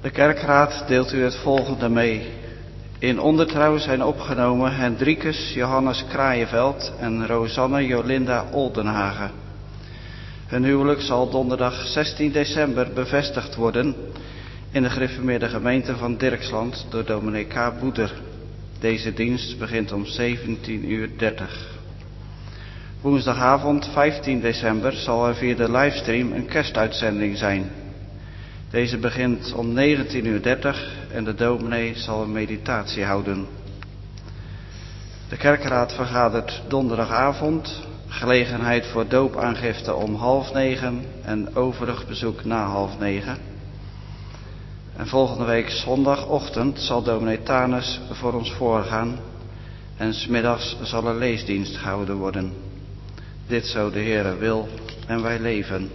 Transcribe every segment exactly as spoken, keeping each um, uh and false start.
De kerkraad deelt u het volgende mee. In ondertrouw zijn opgenomen Hendrikus Johannes Kraaienveld en Rosanne Jolinda Oldenhagen. Hun huwelijk zal donderdag zestien december bevestigd worden in de gereformeerde gemeente van Dirksland door dominee K. Boeder. Deze dienst begint om zeventien uur dertig. Woensdagavond vijftien december zal er via de livestream een kerstuitzending zijn. Deze begint om negentien uur dertig en de dominee zal een meditatie houden. De kerkraad vergadert donderdagavond, gelegenheid voor doopaangifte om half negen en overig bezoek na half negen. En volgende week zondagochtend zal dominee Tanus voor ons voorgaan en 's middags zal er leesdienst gehouden worden. Dit zo de Heere wil en wij leven.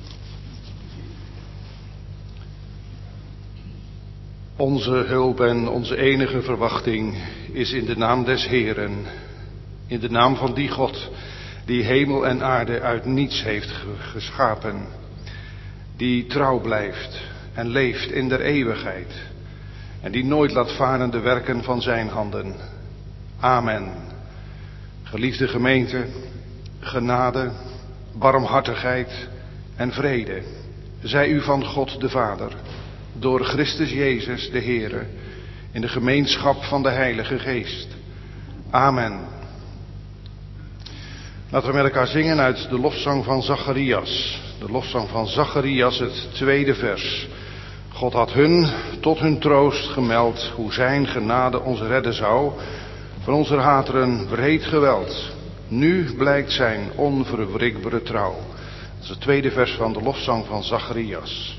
Onze hulp en onze enige verwachting is in de naam des Heeren, in de naam van die God die hemel en aarde uit niets heeft geschapen, die trouw blijft en leeft in der eeuwigheid en die nooit laat varen de werken van zijn handen. Amen. Geliefde gemeente, genade, barmhartigheid en vrede zij u van God de Vader, door Christus Jezus de Heere, in de gemeenschap van de Heilige Geest. Amen. Laten we met elkaar zingen uit de lofzang van Zacharias. De lofzang van Zacharias, het tweede vers. God had hun tot hun troost gemeld, hoe zijn genade ons redden zou van onze hateren wreed geweld. Nu blijkt zijn onverwrikbare trouw. Dat is het tweede vers van de lofzang van Zacharias.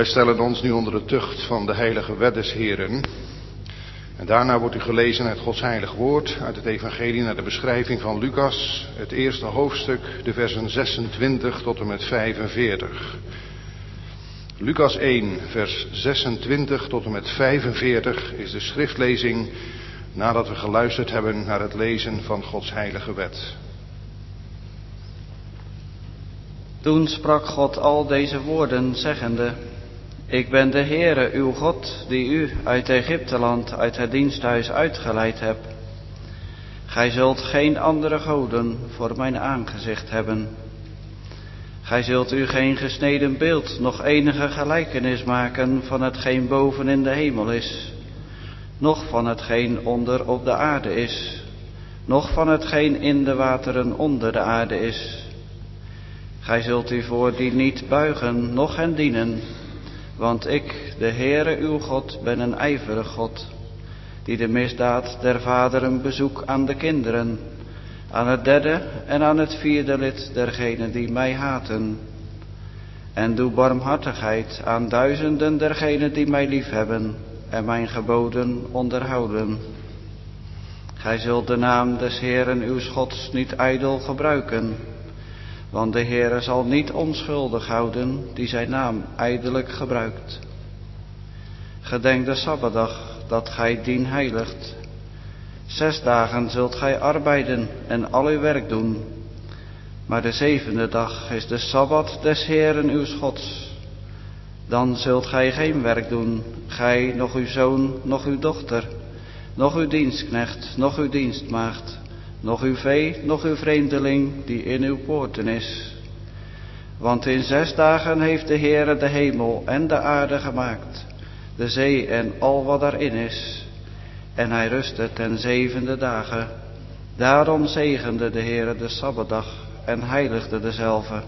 Wij stellen ons nu onder de tucht van de heilige wet des Heren. En daarna wordt u gelezen uit Gods heilig woord, uit het evangelie naar de beschrijving van Lucas, het eerste hoofdstuk, de versen zesentwintig tot en met vijfenveertig. Lucas één, vers zesentwintig tot en met vijfenveertig is de schriftlezing nadat we geluisterd hebben naar het lezen van Gods heilige wet. Toen sprak God al deze woorden, zeggende: Ik ben de Heere, uw God, die u uit Egypteland, uit het diensthuis uitgeleid heb. Gij zult geen andere goden voor mijn aangezicht hebben. Gij zult u geen gesneden beeld, noch enige gelijkenis maken van hetgeen boven in de hemel is, noch van hetgeen onder op de aarde is, noch van hetgeen in de wateren onder de aarde is. Gij zult u voor die niet buigen, noch hen dienen, want ik, de Heere uw God, ben een ijverig God, die de misdaad der vaderen bezoek aan de kinderen, aan het derde en aan het vierde lid dergenen die mij haten. En doe barmhartigheid aan duizenden dergenen die mij liefhebben en mijn geboden onderhouden. Gij zult de naam des Heeren uws Gods niet ijdel gebruiken, want de Heere zal niet onschuldig houden die zijn naam ijdelijk gebruikt. Gedenk de Sabbatdag, dat gij dien heiligt. Zes dagen zult gij arbeiden en al uw werk doen. Maar de zevende dag is de Sabbat des Heeren uws Gods. Dan zult gij geen werk doen, gij, noch uw zoon, noch uw dochter, noch uw dienstknecht, noch uw dienstmaagd, noch uw vee, noch uw vreemdeling die in uw poorten is. Want in zes dagen heeft de Heere de hemel en de aarde gemaakt, de zee en al wat daarin is. En hij rustte ten zevende dagen. Daarom zegende de Heere de Sabbatdag en heiligde dezelve.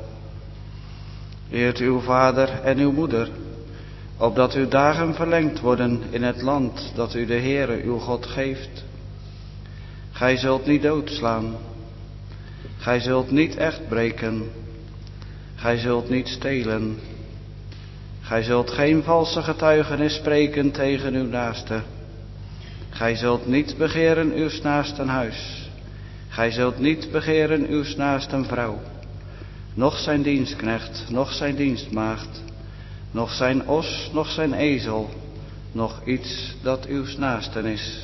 Eert uw vader en uw moeder, opdat uw dagen verlengd worden in het land dat u de Heere uw God geeft. Gij zult niet doodslaan. Gij zult niet echt breken. Gij zult niet stelen. Gij zult geen valse getuigenis spreken tegen uw naaste. Gij zult niet begeren uws naasten huis. Gij zult niet begeren uws naasten vrouw, noch zijn dienstknecht, noch zijn dienstmaagd, noch zijn os, noch zijn ezel, noch iets dat uws naasten is.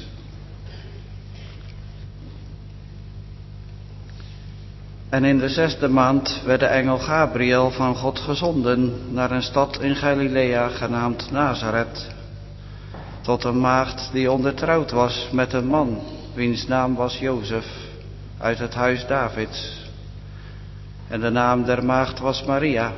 En in de zesde maand werd de engel Gabriel van God gezonden naar een stad in Galilea genaamd Nazareth, tot een maagd die ondertrouwd was met een man, wiens naam was Jozef, uit het huis Davids. En de naam der maagd was Maria.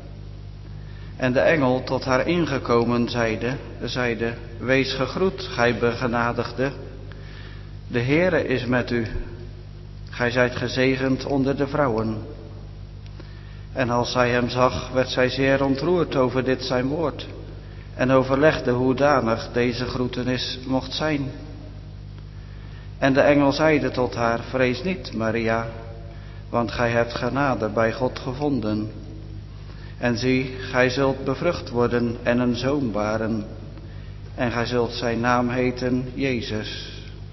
En de engel tot haar ingekomen zeide, zeide, wees gegroet, gij begenadigde, de Heere is met u. Gij zijt gezegend onder de vrouwen. En als zij hem zag, werd zij zeer ontroerd over dit zijn woord, en overlegde hoedanig deze groetenis mocht zijn. En de engel zeide tot haar, vrees niet, Maria, want gij hebt genade bij God gevonden. En zie, gij zult bevrucht worden en een zoon baren, en gij zult zijn naam heten Jezus.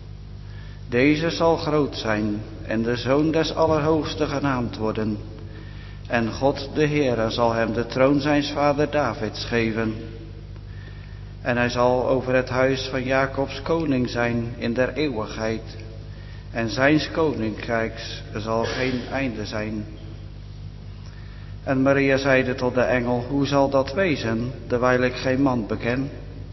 Deze zal groot zijn en de Zoon des Allerhoogsten genaamd worden. En God de Heere zal hem de troon zijns vader Davids geven. En hij zal over het huis van Jacobs koning zijn in der eeuwigheid. En zijns koninkrijks zal geen einde zijn. En Maria zeide tot de engel, hoe zal dat wezen, dewijl ik geen man beken?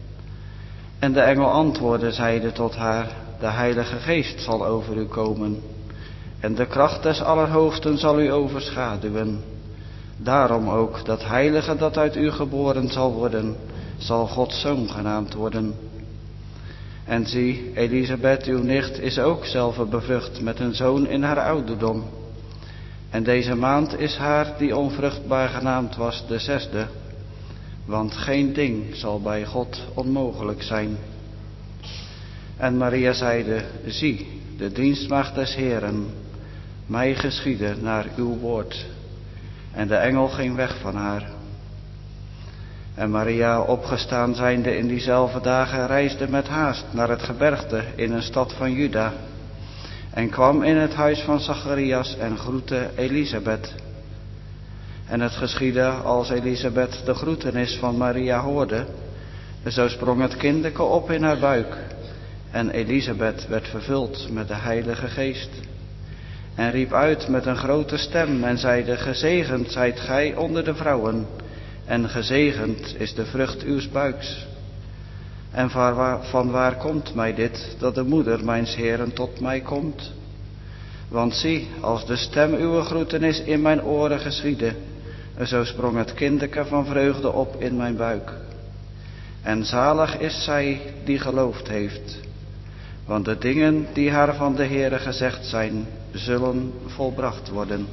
En de engel antwoordde, zeide tot haar, de Heilige Geest zal over u komen, en de kracht des Allerhoogsten zal u overschaduwen. Daarom ook, dat heilige dat uit u geboren zal worden, zal Gods zoon genaamd worden. En zie, Elisabeth, uw nicht, is ook zelve bevrucht met een zoon in haar ouderdom. En deze maand is haar, die onvruchtbaar genaamd was, de zesde. Want geen ding zal bij God onmogelijk zijn. En Maria zeide, zie, de dienstmaagd des Heeren, mij geschiede naar uw woord. En de engel ging weg van haar. En Maria, opgestaan zijnde in diezelfde dagen, reisde met haast naar het gebergte in een stad van Juda. En kwam in het huis van Zacharias en groette Elisabeth. En het geschiedde als Elisabeth de groetenis van Maria hoorde, zo sprong het kindeke op in haar buik. En Elisabeth werd vervuld met de Heilige Geest. En riep uit met een grote stem en zeide: gezegend zijt gij onder de vrouwen, en gezegend is de vrucht uws buiks. En van waar, van waar komt mij dit, dat de moeder mijns Heeren tot mij komt? Want zie, als de stem uw groetenis in mijn oren geschiedde, zo sprong het kindeke van vreugde op in mijn buik. En zalig is zij die geloofd heeft, want de dingen die haar van de Heere gezegd zijn, zullen volbracht worden.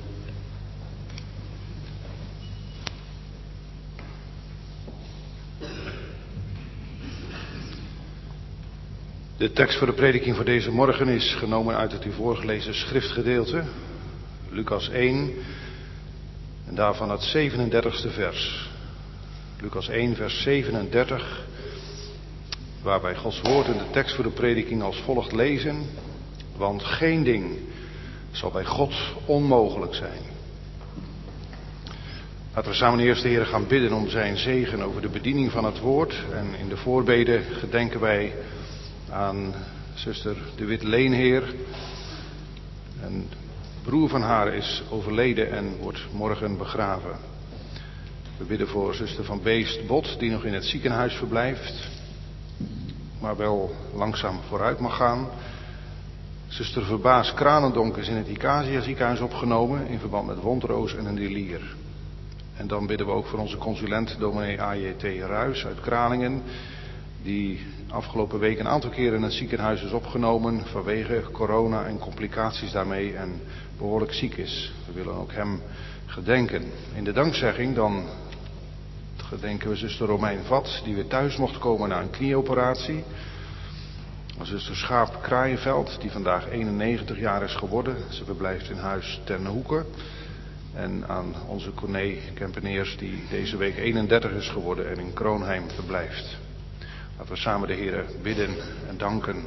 De tekst voor de prediking voor deze morgen is genomen uit het u voorgelezen schriftgedeelte, Lucas één, en daarvan het zevenendertigste vers. Lucas één, vers zevenendertig, waar wij Gods woord in de tekst voor de prediking als volgt lezen: want geen ding zal bij God onmogelijk zijn. Laten we samen eerst de Heer gaan bidden om zijn zegen over de bediening van het woord. En in de voorbeden gedenken wij aan zuster de Wit Leenheer. Een broer van haar is overleden en wordt morgen begraven. We bidden voor zuster Van Beest Bot, die nog in het ziekenhuis verblijft, maar wel langzaam vooruit mag gaan. Zuster Verbaas Kranendonk is in het Icasia ziekenhuis opgenomen in verband met wondroos en een delier. En dan bidden we ook voor onze consulent dominee A J T Ruijs uit Kralingen, die afgelopen week een aantal keren in het ziekenhuis is opgenomen vanwege corona en complicaties daarmee en behoorlijk ziek is. We willen ook hem gedenken. In de dankzegging dan gedenken we zuster Romein Vat, die weer thuis mocht komen na een knieoperatie. Zuster Schaap Kraaienveld, die vandaag eenennegentig jaar is geworden. Ze verblijft in huis Ten Hoeke. En aan onze Corné Kempeneers, die deze week eenendertig is geworden en in Kroonheim verblijft. Laten we samen de Heer bidden en danken.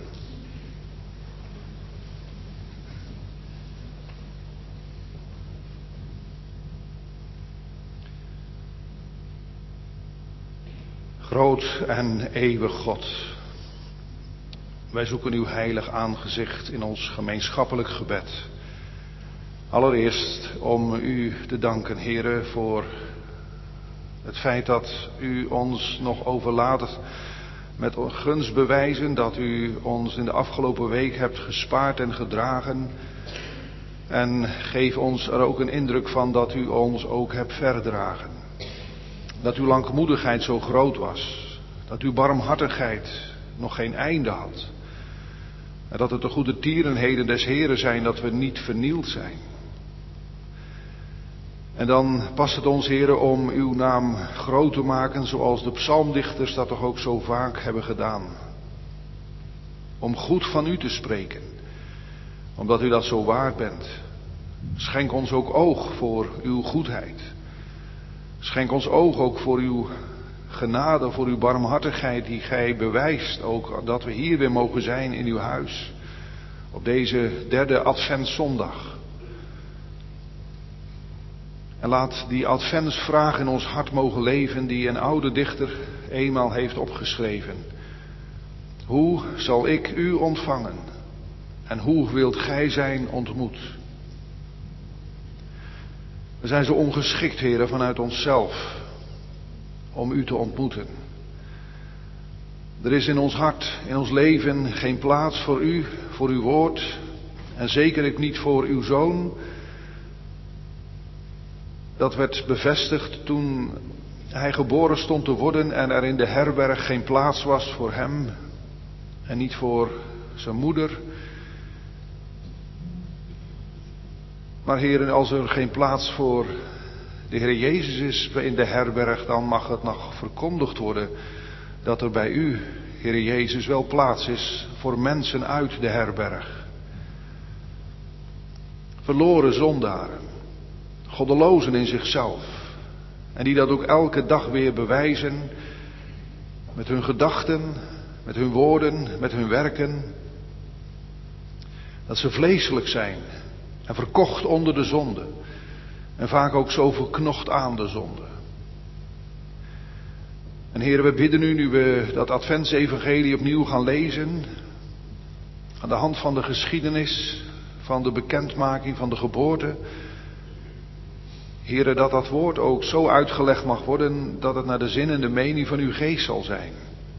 Groot en eeuwig God, wij zoeken uw heilig aangezicht in ons gemeenschappelijk gebed. Allereerst om u te danken, Heere, voor het feit dat u ons nog overlaat met gunstbewijzen, dat u ons in de afgelopen week hebt gespaard en gedragen. En geef ons er ook een indruk van dat u ons ook hebt verdragen. Dat uw langmoedigheid zo groot was, dat uw barmhartigheid nog geen einde had. En dat het de goede tierenheden des Heren zijn, dat we niet vernield zijn. En dan past het ons, Heere, om uw naam groot te maken, zoals de psalmdichters dat toch ook zo vaak hebben gedaan. Om goed van u te spreken, omdat u dat zo waard bent. Schenk ons ook oog voor uw goedheid. Schenk ons oog ook voor uw genade, voor uw barmhartigheid die gij bewijst. Ook dat we hier weer mogen zijn in uw huis. Op deze derde adventszondag. En laat die adventsvraag in ons hart mogen leven die een oude dichter eenmaal heeft opgeschreven. Hoe zal ik u ontvangen? En hoe wilt gij zijn ontmoet? We zijn zo ongeschikt, Heere, vanuit onszelf om u te ontmoeten. Er is in ons hart, in ons leven geen plaats voor u, voor uw woord en zeker ook niet voor uw Zoon. Dat werd bevestigd toen hij geboren stond te worden en er in de herberg geen plaats was voor hem en niet voor zijn moeder. Maar Heer, als er geen plaats voor de Heer Jezus is in de herberg, dan mag het nog verkondigd worden dat er bij u, Heer Jezus, wel plaats is voor mensen uit de herberg. Verloren zondaren, goddelozen in zichzelf. En die dat ook elke dag weer bewijzen met hun gedachten, met hun woorden, met hun werken. Dat ze vleeselijk zijn en verkocht onder de zonde. En vaak ook zo verknocht aan de zonde. En Heer, we bidden u, nu we dat adventsevangelie opnieuw gaan lezen, aan de hand van de geschiedenis, van de bekendmaking van de geboorte. Heere, dat dat woord ook zo uitgelegd mag worden dat het naar de zin en de mening van uw geest zal zijn.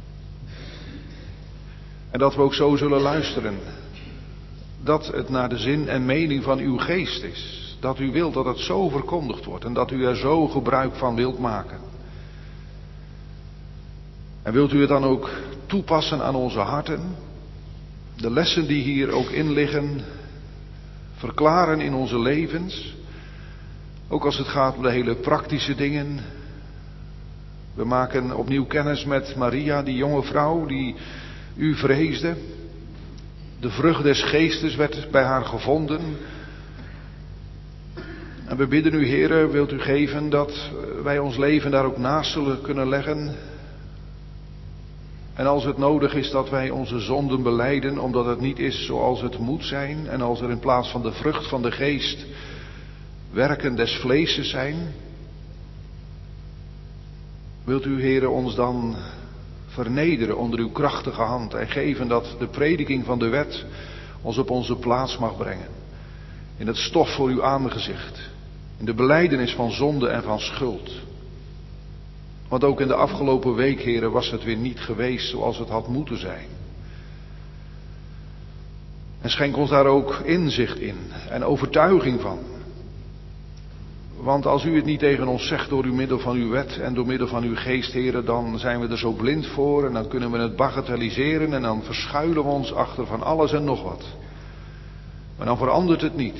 En dat we ook zo zullen luisteren. Dat het naar de zin en mening van uw geest is. Dat u wilt dat het zo verkondigd wordt en dat u er zo gebruik van wilt maken. En wilt u het dan ook toepassen aan onze harten? De lessen die hier ook in liggen, verklaren in onze levens. Ook als het gaat om de hele praktische dingen. We maken opnieuw kennis met Maria, die jonge vrouw die u vreesde. De vrucht des geestes werd bij haar gevonden. En we bidden u, Heere, wilt u geven dat wij ons leven daar ook naast zullen kunnen leggen. En als het nodig is dat wij onze zonden belijden, omdat het niet is zoals het moet zijn. En als er in plaats van de vrucht van de geest werken des vleeses zijn. Wilt u, Heere, ons dan vernederen onder uw krachtige hand. En geven dat de prediking van de wet ons op onze plaats mag brengen. In het stof voor uw aangezicht. In de belijdenis van zonde en van schuld. Want ook in de afgelopen week, Heere, was het weer niet geweest zoals het had moeten zijn. En schenk ons daar ook inzicht in en overtuiging van. Want als u het niet tegen ons zegt door uw middel van uw wet en door middel van uw geest, Heere, dan zijn we er zo blind voor en dan kunnen we het bagatelliseren en dan verschuilen we ons achter van alles en nog wat. Maar dan verandert het niet.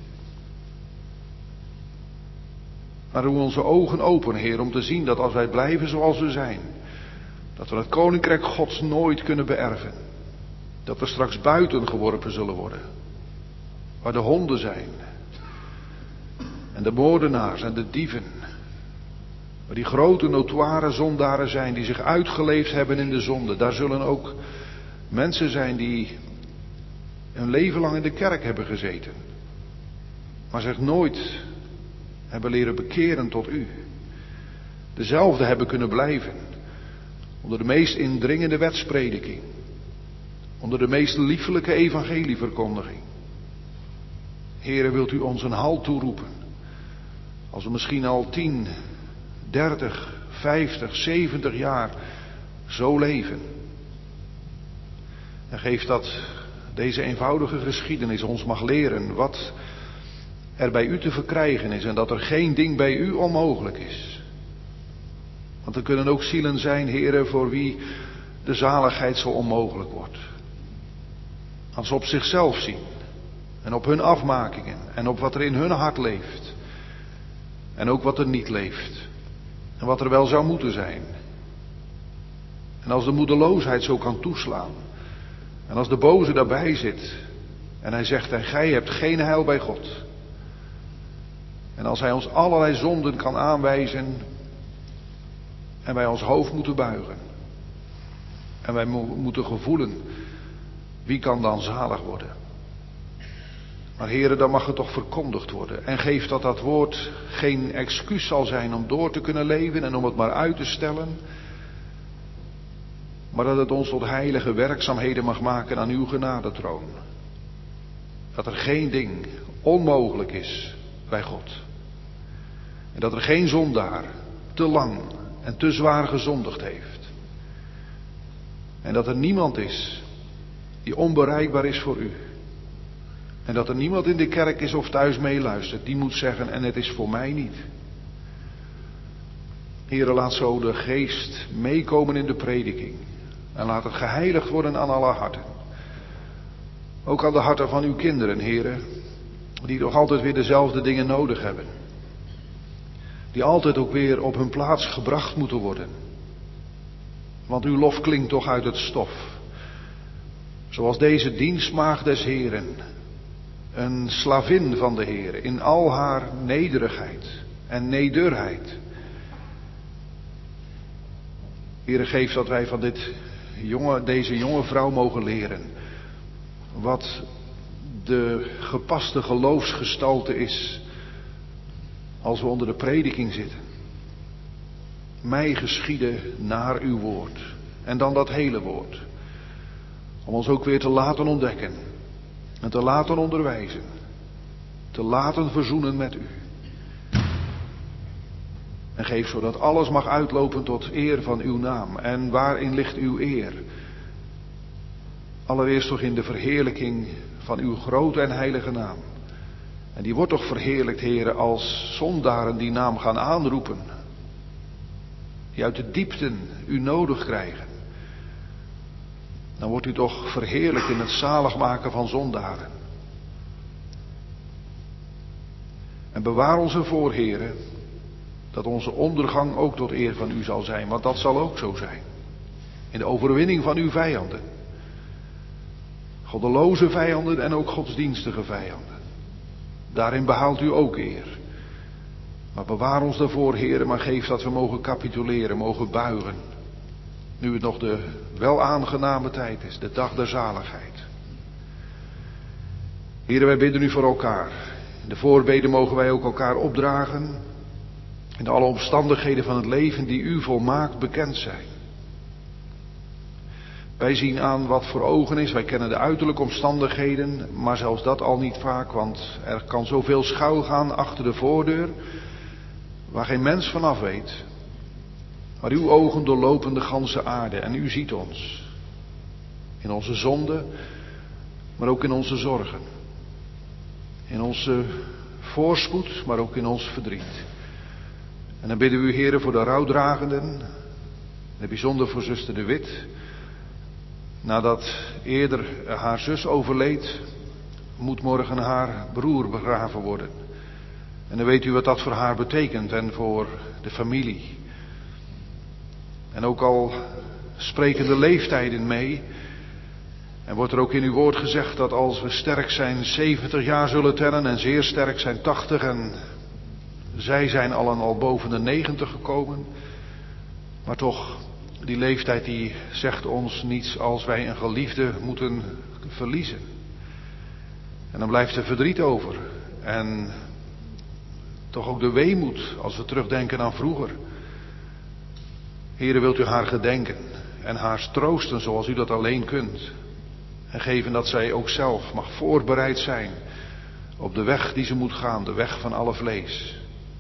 Maar doe onze ogen open, Heer, om te zien dat als wij blijven zoals we zijn, dat we het koninkrijk Gods nooit kunnen beërven. Dat we straks buiten geworpen zullen worden. Waar de honden zijn. En de moordenaars en de dieven. Waar die grote notoire zondaren zijn die zich uitgeleefd hebben in de zonde. Daar zullen ook mensen zijn die hun leven lang in de kerk hebben gezeten. Maar zich nooit hebben leren bekeren tot u. Dezelfde hebben kunnen blijven. Onder de meest indringende wetsprediking. Onder de meest liefelijke evangelieverkondiging. Heere, wilt u ons een halt toeroepen. Als we misschien al tien, dertig, vijftig, zeventig jaar zo leven. En geef dat deze eenvoudige geschiedenis ons mag leren wat er bij u te verkrijgen is. En dat er geen ding bij u onmogelijk is. Want er kunnen ook zielen zijn, Heere, voor wie de zaligheid zo onmogelijk wordt. Als ze op zichzelf zien. En op hun afmakingen. En op wat er in hun hart leeft. En ook wat er niet leeft. En wat er wel zou moeten zijn. En als de moedeloosheid zo kan toeslaan. En als de boze daarbij zit. En hij zegt, en gij hebt geen heil bij God. En als hij ons allerlei zonden kan aanwijzen. En wij ons hoofd moeten buigen. En wij mo- moeten gevoelen. Wie kan dan zalig worden? Maar Heere, dan mag het toch verkondigd worden. En geef dat dat woord geen excuus zal zijn om door te kunnen leven en om het maar uit te stellen. Maar dat het ons tot heilige werkzaamheden mag maken aan uw genadetroon. Dat er geen ding onmogelijk is bij God. En dat er geen zondaar te lang en te zwaar gezondigd heeft. En dat er niemand is die onbereikbaar is voor u. En dat er niemand in de kerk is of thuis meeluistert die moet zeggen, en het is voor mij niet. Heere, laat zo de geest meekomen in de prediking. En laat het geheiligd worden aan alle harten. Ook aan de harten van uw kinderen, Heere. Die toch altijd weer dezelfde dingen nodig hebben. Die altijd ook weer op hun plaats gebracht moeten worden. Want uw lof klinkt toch uit het stof. Zoals deze dienstmaagd des Heeren. Een slavin van de Heer in al haar nederigheid en nederigheid. Heere, geef dat wij van dit jonge, deze jonge vrouw mogen leren wat de gepaste geloofsgestalte is als we onder de prediking zitten. Mij geschieden naar uw woord. En dan dat hele woord. Om ons ook weer te laten ontdekken. En te laten onderwijzen. Te laten verzoenen met u. En geef zodat alles mag uitlopen tot eer van uw naam. En waarin ligt uw eer? Allereerst toch in de verheerlijking van uw grote en heilige naam. En die wordt toch verheerlijkt, Heere, als zondaren die naam gaan aanroepen. Die uit de diepten u nodig krijgen. Dan wordt u toch verheerlijkt in het zalig maken van zondaren. En bewaar ons ervoor, Heere, dat onze ondergang ook tot eer van u zal zijn. Want dat zal ook zo zijn. In de overwinning van uw vijanden. Goddeloze vijanden en ook godsdienstige vijanden. Daarin behaalt u ook eer. Maar bewaar ons daarvoor, Heere, maar geef dat we mogen capituleren, mogen buigen. Nu het nog de wel aangename tijd is, de dag der zaligheid. Heere, wij bidden u voor elkaar. In de voorbeden mogen wij ook elkaar opdragen. In alle omstandigheden van het leven die u volmaakt bekend zijn. Wij zien aan wat voor ogen is, wij kennen de uiterlijke omstandigheden, maar zelfs dat al niet vaak, want er kan zoveel schuilgaan achter de voordeur, waar geen mens vanaf weet. Maar uw ogen doorlopen de ganse aarde en u ziet ons. In onze zonden, maar ook in onze zorgen. In onze voorspoed, maar ook in ons verdriet. En dan bidden we u, Heere, voor de rouwdragenden, in het bijzonder voor zuster De Wit. Nadat eerder haar zus overleed, moet morgen haar broer begraven worden. En dan weet u wat dat voor haar betekent en voor de familie. En ook al spreken de leeftijden mee. En wordt er ook in uw woord gezegd dat als we sterk zijn zeventig jaar zullen tellen en zeer sterk zijn tachtig. En zij zijn allen al boven de negentig gekomen. Maar toch, die leeftijd die zegt ons niets als wij een geliefde moeten verliezen. En dan blijft er verdriet over. En toch ook de weemoed als we terugdenken aan vroeger. Heere, wilt u haar gedenken en haar troosten zoals u dat alleen kunt. En geven dat zij ook zelf mag voorbereid zijn op de weg die ze moet gaan, de weg van alle vlees.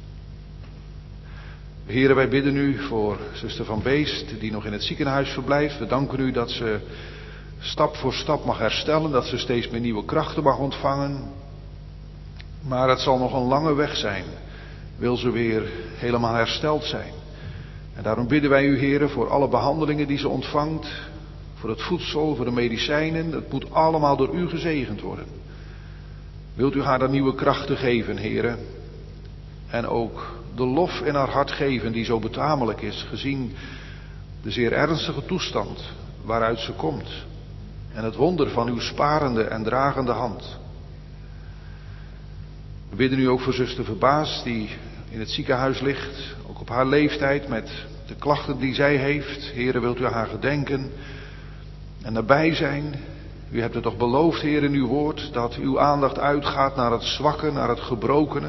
Heere, wij bidden u voor zuster Van Beest die nog in het ziekenhuis verblijft. We danken u dat ze stap voor stap mag herstellen, dat ze steeds meer nieuwe krachten mag ontvangen. Maar het zal nog een lange weg zijn, wil ze weer helemaal hersteld zijn. En daarom bidden wij u, Heere, voor alle behandelingen die ze ontvangt, voor het voedsel, voor de medicijnen. Het moet allemaal door u gezegend worden. Wilt u haar dan nieuwe krachten geven, Heere? En ook de lof in haar hart geven die zo betamelijk is, gezien de zeer ernstige toestand waaruit ze komt. En het wonder van uw sparende en dragende hand. We bidden u ook voor zuster Verbaas die in het ziekenhuis ligt, ook op haar leeftijd met de klachten die zij heeft. Heere, wilt u haar gedenken en nabij zijn. U hebt het toch beloofd, Heer, in uw woord, dat uw aandacht uitgaat naar het zwakke, naar het gebrokene.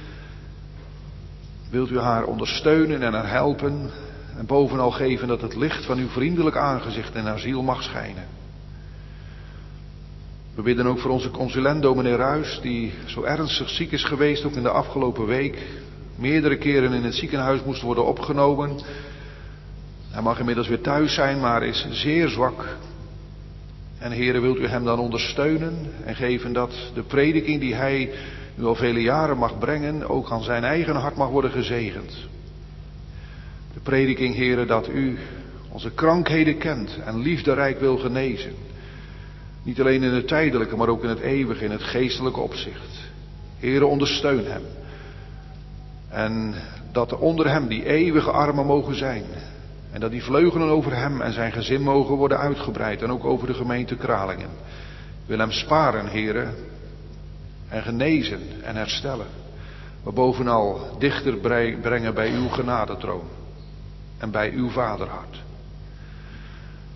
Wilt u haar ondersteunen en haar helpen en bovenal geven dat het licht van uw vriendelijk aangezicht in haar ziel mag schijnen. We bidden ook voor onze consulent dominee Ruys, die zo ernstig ziek is geweest, ook in de afgelopen week. Meerdere keren in het ziekenhuis moest worden opgenomen. Hij mag inmiddels weer thuis zijn, maar is zeer zwak. En Heere, wilt u hem dan ondersteunen en geven dat de prediking die hij nu al vele jaren mag brengen, ook aan zijn eigen hart mag worden gezegend. De prediking, Heere, dat u onze krankheden kent en liefderijk wil genezen. Niet alleen in het tijdelijke, maar ook in het eeuwige, in het geestelijke opzicht. Heere, ondersteun hem. En dat er onder hem die eeuwige armen mogen zijn. En dat die vleugelen over hem en zijn gezin mogen worden uitgebreid. En ook over de gemeente Kralingen. Wil hem sparen, Heere. En genezen en herstellen. Maar bovenal dichter brengen bij uw genadetroon. En bij uw vaderhart.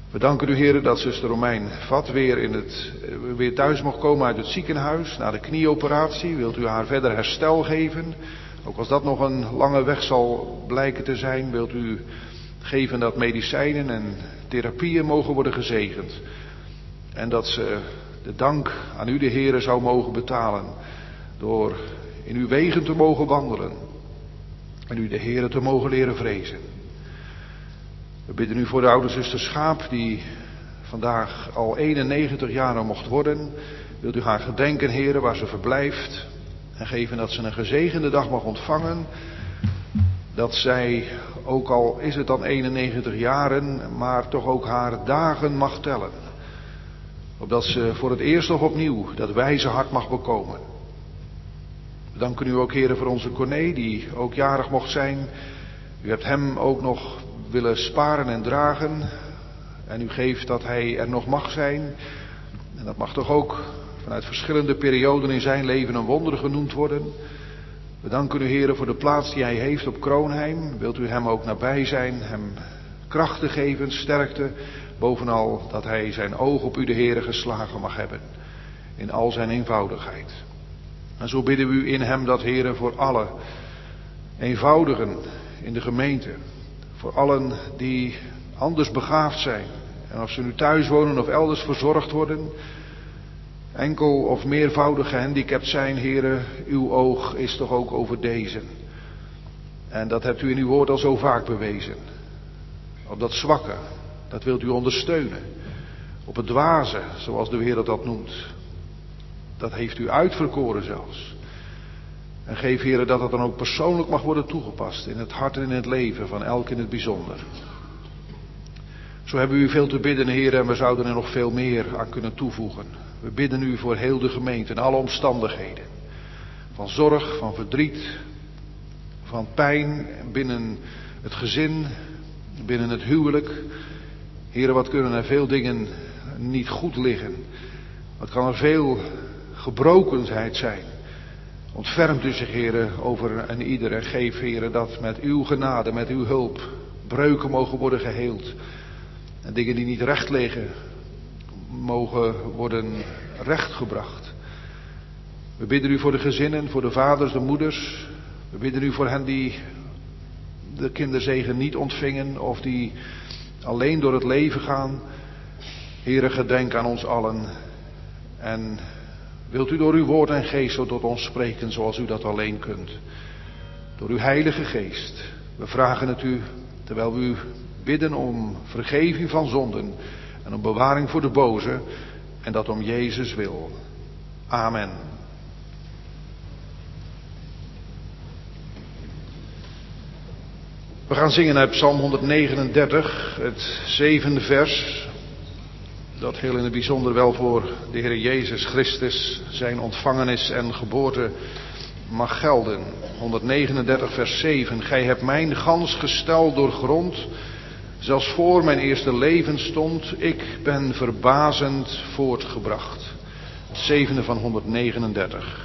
We danken u, heren, dat zuster Romein Vat weer, in het, weer thuis mocht komen uit het ziekenhuis na de knieoperatie. Wilt u haar verder herstel geven? Ook als dat nog een lange weg zal blijken te zijn, wilt u geven dat medicijnen en therapieën mogen worden gezegend. En dat ze de dank aan u, de Heere, zou mogen betalen door in uw wegen te mogen wandelen en u, de Heere, te mogen leren vrezen. We bidden u voor de oude zuster Schaap, die vandaag al eenennegentig jaar mocht worden. Wilt u haar gedenken, Heere, waar ze verblijft, en geven dat ze een gezegende dag mag ontvangen. Dat zij, ook al is het dan eenennegentig jaren, maar toch ook haar dagen mag tellen. Opdat ze voor het eerst nog opnieuw dat wijze hart mag bekomen. We danken u ook, Heere, voor onze Corné, die ook jarig mocht zijn. U hebt hem ook nog willen sparen en dragen. En u geeft dat hij er nog mag zijn. En dat mag toch ook vanuit verschillende perioden in zijn leven een wonder genoemd worden. We danken u, Heere, voor de plaats die hij heeft op Kroonheim. Wilt u hem ook nabij zijn, hem krachten geven, sterkte. Bovenal dat hij zijn oog op u, de Heere, geslagen mag hebben. In al zijn eenvoudigheid. En zo bidden we u in hem dat, Heere, voor alle eenvoudigen in de gemeente. Voor allen die anders begaafd zijn. En of ze nu thuis wonen of elders verzorgd worden. Enkel of meervoudig gehandicapt zijn, Heere, uw oog is toch ook over deze. En dat hebt u in uw woord al zo vaak bewezen. Op dat zwakke, dat wilt u ondersteunen. Op het dwaze, zoals de wereld dat noemt. Dat heeft u uitverkoren zelfs. En geef, Heere, dat het dan ook persoonlijk mag worden toegepast. In het hart en in het leven van elk in het bijzonder. Zo hebben we u veel te bidden, Heere, en we zouden er nog veel meer aan kunnen toevoegen. We bidden u voor heel de gemeente, in alle omstandigheden. Van zorg, van verdriet, van pijn binnen het gezin, binnen het huwelijk. Heere, wat kunnen er veel dingen niet goed liggen. Wat kan er veel gebrokenheid zijn. Ontfermt u zich, Heere, over en ieder. En geef, Heere, dat met uw genade, met uw hulp, breuken mogen worden geheeld. En dingen die niet recht liggen, mogen worden rechtgebracht. We bidden u voor de gezinnen, voor de vaders, de moeders. We bidden u voor hen die de kinderzegen niet ontvingen of die alleen door het leven gaan. Heere, gedenk aan ons allen. En wilt u door uw woord en geest zo tot ons spreken zoals u dat alleen kunt. Door uw heilige geest. We vragen het u terwijl we u bidden om vergeving van zonden en om bewaring voor de boze en dat om Jezus wil. Amen. We gaan zingen uit Psalm honderdnegenendertig, het zevende vers. Dat heel in het bijzonder wel voor de Heer Jezus Christus, zijn ontvangenis en geboorte mag gelden. honderdnegenendertig vers zeven. Gij hebt mijn gans gestel doorgrond. Zelfs voor mijn eerste leven stond, ik ben verbazend voortgebracht. Het zevende van honderdnegenendertig.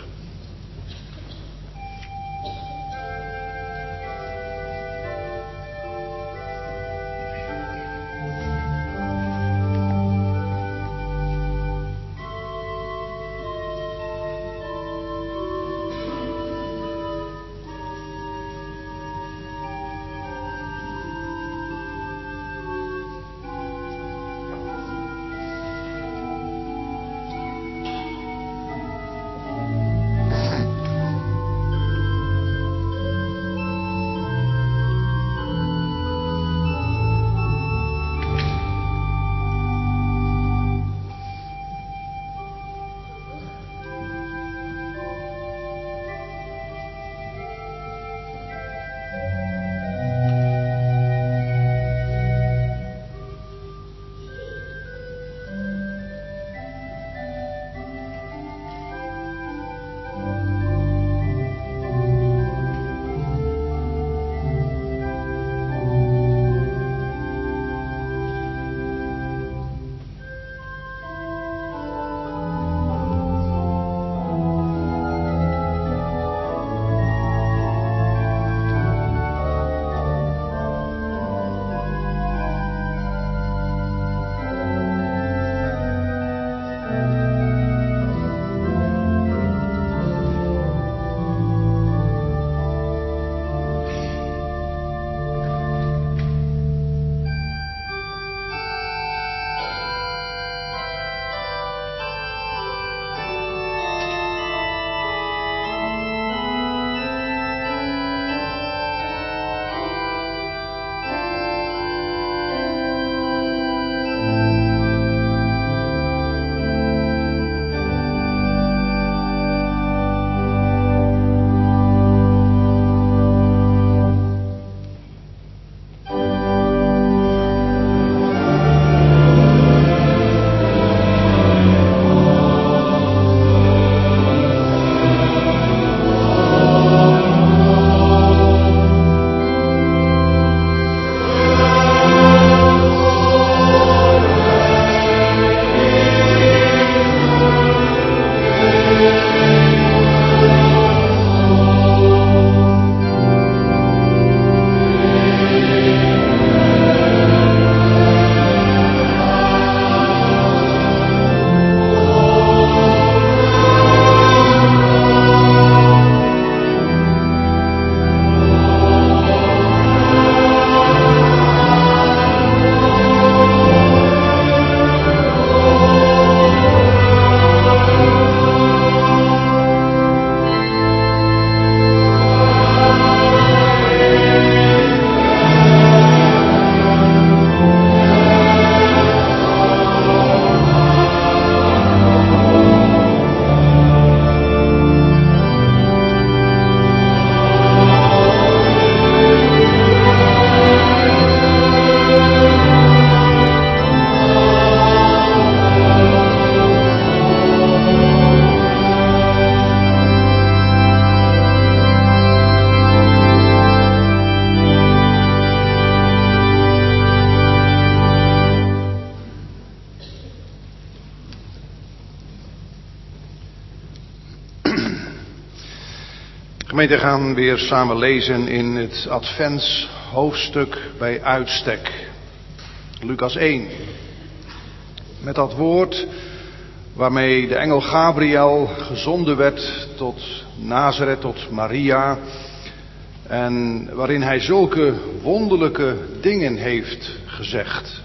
Gemeente, gaan weer samen lezen in het adventshoofdstuk bij uitstek. Lucas één. Met dat woord waarmee de engel Gabriel gezonden werd tot Nazareth, tot Maria. En waarin hij zulke wonderlijke dingen heeft gezegd.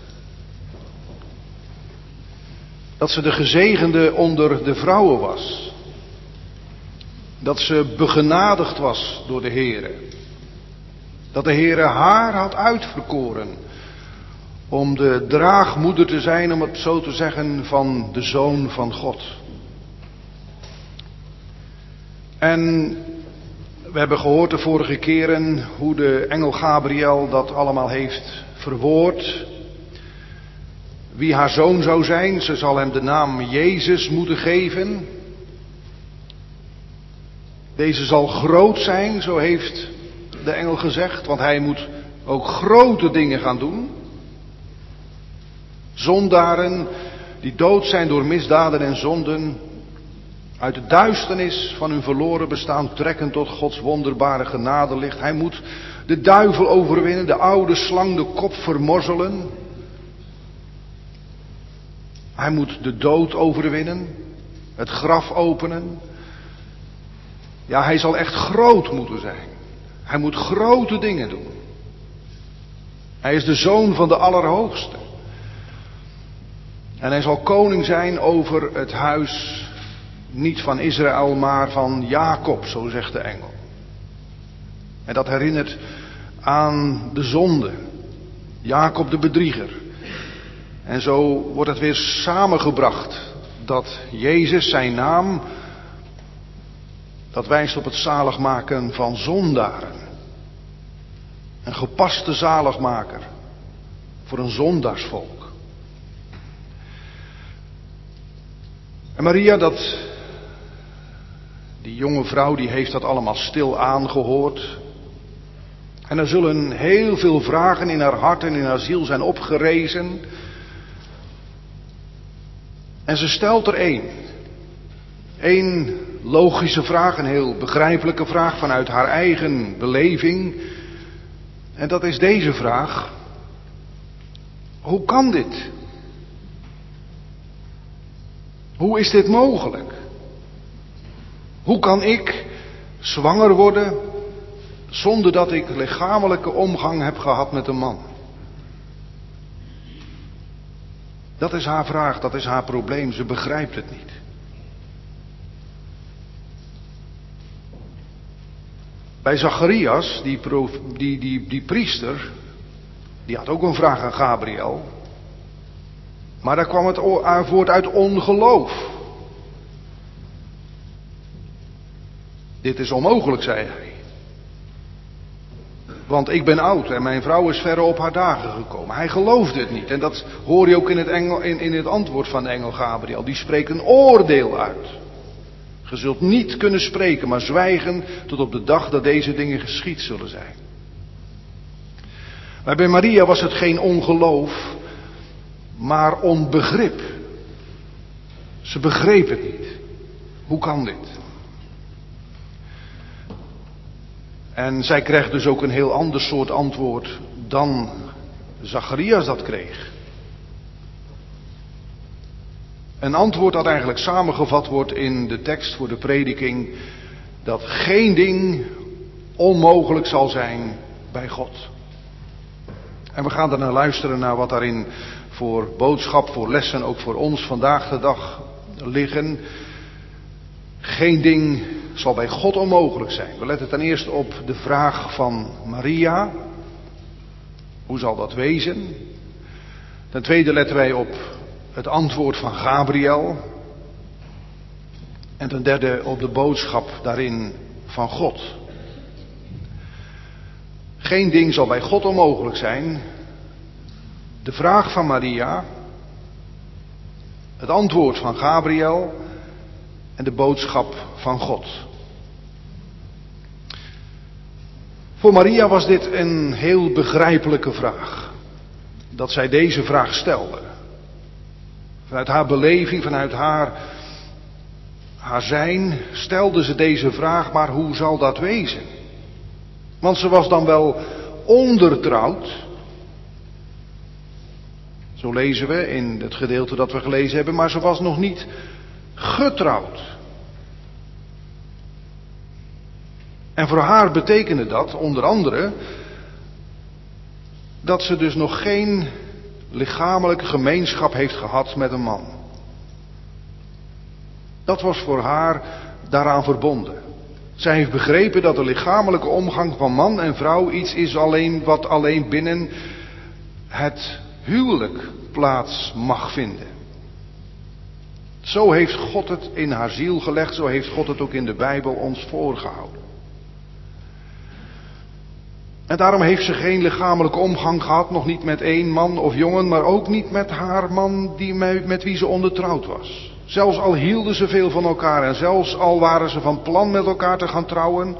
Dat ze de gezegende onder de vrouwen was. Dat ze begenadigd was door de Heere. Dat de Heere haar had uitverkoren om de draagmoeder te zijn, om het zo te zeggen, van de Zoon van God. En we hebben gehoord de vorige keren hoe de engel Gabriel dat allemaal heeft verwoord. Wie haar zoon zou zijn, ze zal hem de naam Jezus moeten geven. Deze zal groot zijn, zo heeft de engel gezegd, want hij moet ook grote dingen gaan doen. Zondaren die dood zijn door misdaden en zonden, uit de duisternis van hun verloren bestaan trekken tot Gods wonderbare genadelicht. Hij moet de duivel overwinnen, de oude slang de kop vermorzelen. Hij moet de dood overwinnen, het graf openen. Ja, hij zal echt groot moeten zijn. Hij moet grote dingen doen. Hij is de zoon van de Allerhoogste. En hij zal koning zijn over het huis, niet van Israël, maar van Jacob, zo zegt de engel. En dat herinnert aan de zonde. Jacob de bedrieger. En zo wordt het weer samengebracht dat Jezus, zijn naam, dat wijst op het zaligmaken van zondaren. Een gepaste zaligmaker voor een zondaarsvolk. En Maria, dat, die jonge vrouw, die heeft dat allemaal stil aangehoord. En er zullen heel veel vragen in haar hart en in haar ziel zijn opgerezen. En ze stelt er één. Eén logische vraag, een heel begrijpelijke vraag vanuit haar eigen beleving. En dat is deze vraag. Hoe kan dit? Hoe is dit mogelijk? Hoe kan ik zwanger worden zonder dat ik lichamelijke omgang heb gehad met een man? Dat is haar vraag, dat is haar probleem. Ze begrijpt het niet. Bij Zacharias, die, die, die, die priester, die had ook een vraag aan Gabriel. Maar daar kwam het voort uit ongeloof. Dit is onmogelijk, zei hij. Want ik ben oud en mijn vrouw is verre op haar dagen gekomen. Hij geloofde het niet. En dat hoor je ook in het, engel, in, in het antwoord van de engel Gabriel. Die spreekt een oordeel uit. Je zult niet kunnen spreken, maar zwijgen tot op de dag dat deze dingen geschied zullen zijn. Maar bij Maria was het geen ongeloof, maar onbegrip. Ze begreep het niet. Hoe kan dit? En zij kreeg dus ook een heel ander soort antwoord dan Zacharias dat kreeg. Een antwoord dat eigenlijk samengevat wordt in de tekst voor de prediking, dat geen ding onmogelijk zal zijn bij God. En we gaan daarna luisteren naar wat daarin voor boodschap, voor lessen, ook voor ons vandaag de dag liggen. Geen ding zal bij God onmogelijk zijn. We letten ten eerste op de vraag van Maria. Hoe zal dat wezen? Ten tweede letten wij op het antwoord van Gabriel. En ten derde op de boodschap daarin van God. Geen ding zal bij God onmogelijk zijn. De vraag van Maria. Het antwoord van Gabriel. En de boodschap van God. Voor Maria was dit een heel begrijpelijke vraag. Dat zij deze vraag stelde. Vanuit haar beleving, vanuit haar haar zijn, stelde ze deze vraag, maar hoe zal dat wezen? Want ze was dan wel ondertrouwd. Zo lezen we in het gedeelte dat we gelezen hebben, maar ze was nog niet getrouwd. En voor haar betekende dat onder andere dat ze dus nog geen lichamelijke gemeenschap heeft gehad met een man. Dat was voor haar daaraan verbonden. Zij heeft begrepen dat de lichamelijke omgang van man en vrouw iets is alleen wat alleen binnen het huwelijk plaats mag vinden. Zo heeft God het in haar ziel gelegd, zo heeft God het ook in de Bijbel ons voorgehouden. En daarom heeft ze geen lichamelijke omgang gehad, nog niet met één man of jongen, maar ook niet met haar man die met wie ze ondertrouwd was. Zelfs al hielden ze veel van elkaar en zelfs al waren ze van plan met elkaar te gaan trouwen.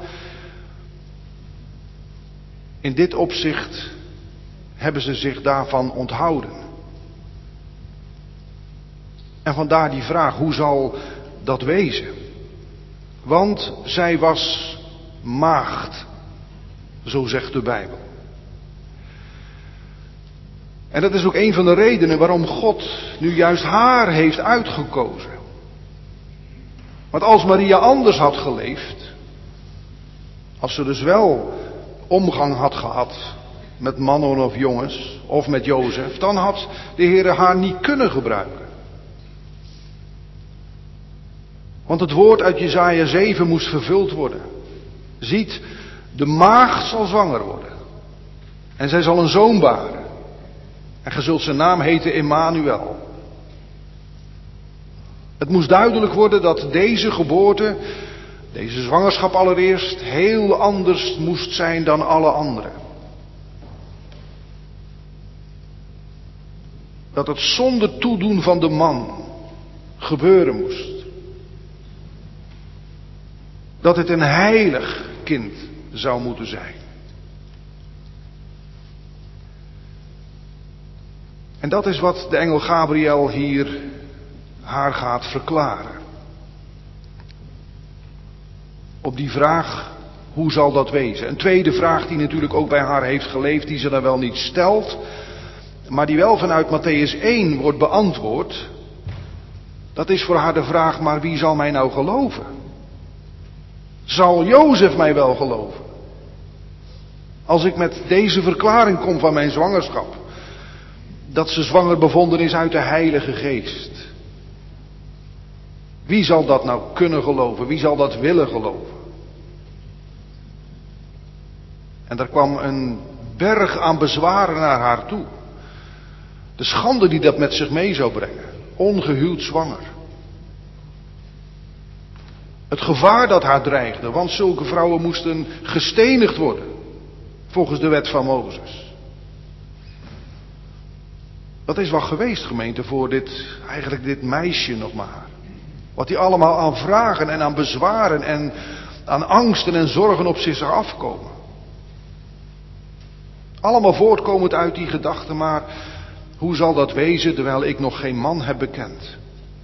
In dit opzicht hebben ze zich daarvan onthouden. En vandaar die vraag, hoe zal dat wezen? Want zij was maagd, zo zegt de Bijbel. En dat is ook een van de redenen waarom God nu juist haar heeft uitgekozen. Want als Maria anders had geleefd, als ze dus wel omgang had gehad met mannen of jongens, of met Jozef, dan had de Heere haar niet kunnen gebruiken. Want het woord uit Jesaja zeven moest vervuld worden. Ziet, de maagd zal zwanger worden. En zij zal een zoon baren. En ge zult zijn naam heten Immanuel. Het moest duidelijk worden dat deze geboorte, deze zwangerschap allereerst, heel anders moest zijn dan alle andere. Dat het zonder toedoen van de man gebeuren moest. Dat het een heilig kind zou moeten zijn. En dat is wat de engel Gabriel hier haar gaat verklaren. Op die vraag, hoe zal dat wezen? Een tweede vraag die natuurlijk ook bij haar heeft geleefd, die ze dan wel niet stelt, maar die wel vanuit Mattheüs één wordt beantwoord. Dat is voor haar de vraag, maar wie zal mij nou geloven? Zal Jozef mij wel geloven? Als ik met deze verklaring kom van mijn zwangerschap, dat ze zwanger bevonden is uit de Heilige Geest. Wie zal dat nou kunnen geloven? Wie zal dat willen geloven? En er kwam een berg aan bezwaren naar haar toe. De schande die dat met zich mee zou brengen. Ongehuwd zwanger. Het gevaar dat haar dreigde, want zulke vrouwen moesten gestenigd worden. Volgens de wet van Mozes. Dat is wat geweest, gemeente, voor dit, eigenlijk dit meisje nog maar. Wat die allemaal aan vragen en aan bezwaren en aan angsten en zorgen op zich zag afkomen. Allemaal voortkomend uit die gedachte, maar hoe zal dat wezen terwijl ik nog geen man heb bekend?